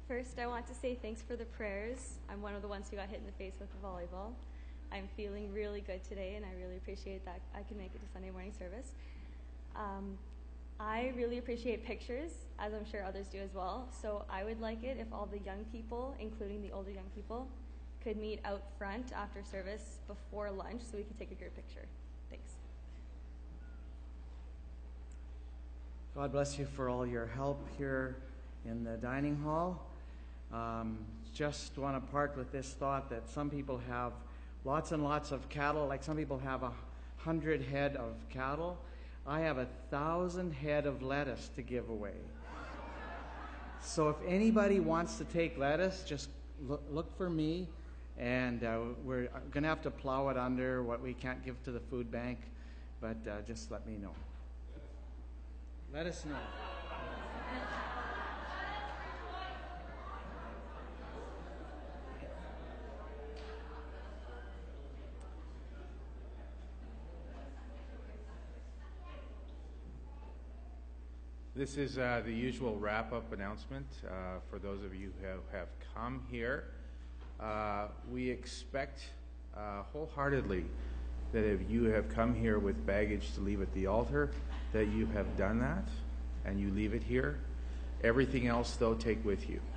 J: First, I want to say thanks for the prayers. I'm one of the ones who got hit in the face with the volleyball. I'm feeling really good today, and I really appreciate that I can make it to Sunday morning service. Um, I really appreciate pictures, as I'm sure others do as well. So I would like it if all the young people, including the older young people, could meet out front after service before lunch so we could take a group picture. Thanks.
K: God bless you for all your help here in the dining hall. Um, just want to part with this thought that some people have lots and lots of cattle, like some people have a hundred head of cattle. I have a thousand head of lettuce to give away. So if anybody wants to take lettuce, just look, look for me, and uh, we're going to have to plow it under what we can't give to the food bank, but uh, just let me know. Let us know.
L: This is uh, the usual wrap-up announcement uh, for those of you who have, have come here. Uh, we expect uh, wholeheartedly that if you have come here with baggage to leave at the altar, that you have done that and you leave it here. Everything else, though, take with you.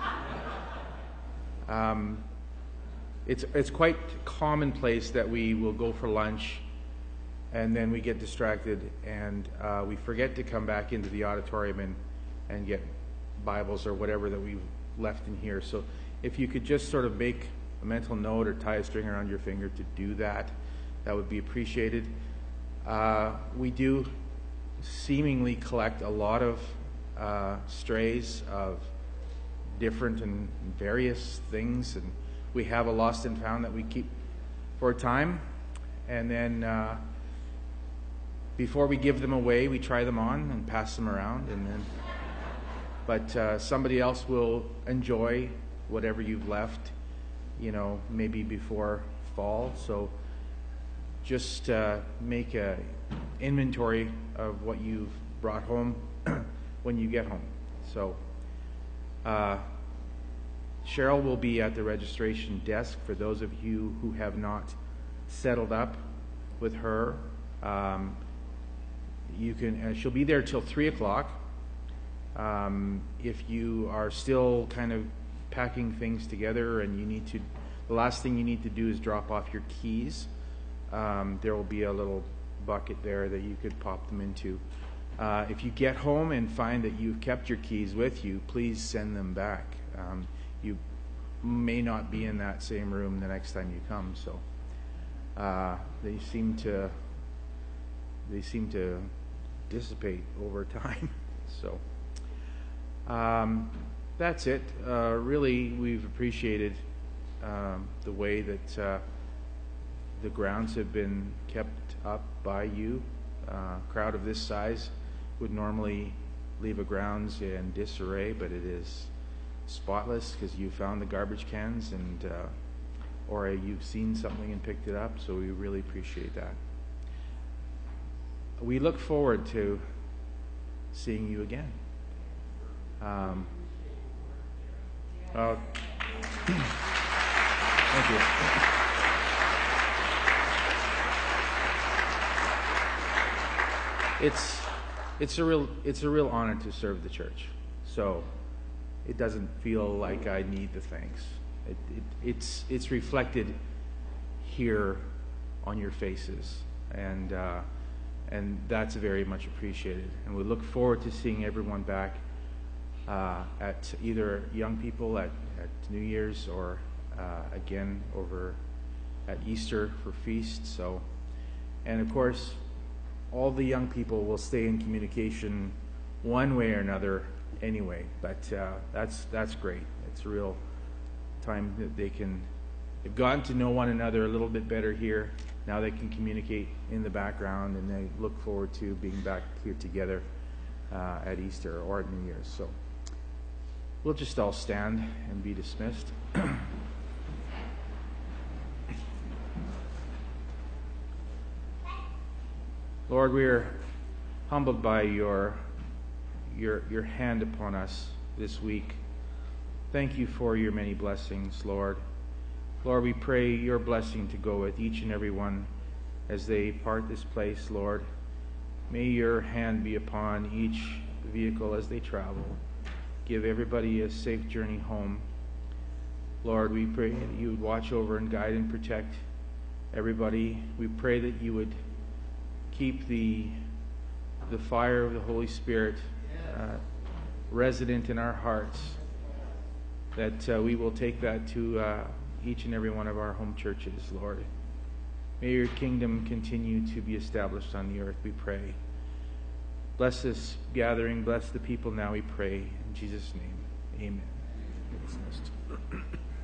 L: Um, it's, it's quite commonplace that we will go for lunch and then we get distracted and uh, we forget to come back into the auditorium and, and get Bibles or whatever that we've left in here. So if you could just sort of make a mental note or tie a string around your finger to do that, that would be appreciated. Uh, we do seemingly collect a lot of uh, strays of different and various things, and we have a lost and found that we keep for a time, and then uh, before we give them away, we try them on and pass them around, and then but uh, somebody else will enjoy whatever you've left, you know, maybe before fall. So just uh, make a inventory of what you've brought home when you get home. So uh, Cheryl will be at the registration desk for those of you who have not settled up with her. Um, you can. Uh, she'll be there till three o'clock. Um, if you are still kind of packing things together and you need to, the last thing you need to do is drop off your keys. Um, there will be a little bucket there that you could pop them into. Uh, if you get home and find that you've kept your keys with you, please send them back. Um, you may not be in that same room the next time you come, so uh, they seem to they seem to dissipate over time. So um, that's it. Uh, really, we've appreciated um, the way that uh, the grounds have been kept up by you. Uh, a crowd of this size would normally leave a grounds in disarray, but it is spotless because you found the garbage cans and uh, or you've seen something and picked it up, so we really appreciate that. We look forward to seeing you again. Um, uh, thank you. It's it's a real it's a real honor to serve the church. So it doesn't feel like I need the thanks. It, it, it's it's reflected here on your faces, and uh, and that's very much appreciated. And we look forward to seeing everyone back uh, at either young people at, at New Year's or uh, again over at Easter for feast. So, and of course, all the young people will stay in communication one way or another anyway, but uh, that's that's great. It's a real time that they can, they've gotten to know one another a little bit better here. Now they can communicate in the background, and they look forward to being back here together uh, at Easter or at New Year's. So we'll just all stand and be dismissed. Lord, we are humbled by your your your hand upon us this week. Thank you for your many blessings, Lord. Lord, we pray your blessing to go with each and every one as they part this place, Lord. May your hand be upon each vehicle as they travel. Give everybody a safe journey home. Lord, we pray that you would watch over and guide and protect everybody. We pray that you would keep the, the fire of the Holy Spirit uh, resident in our hearts, that uh, we will take that to uh, each and every one of our home churches, Lord. May your kingdom continue to be established on the earth, we pray. Bless this gathering, bless the people now, we pray. In Jesus' name, amen. You're dismissed.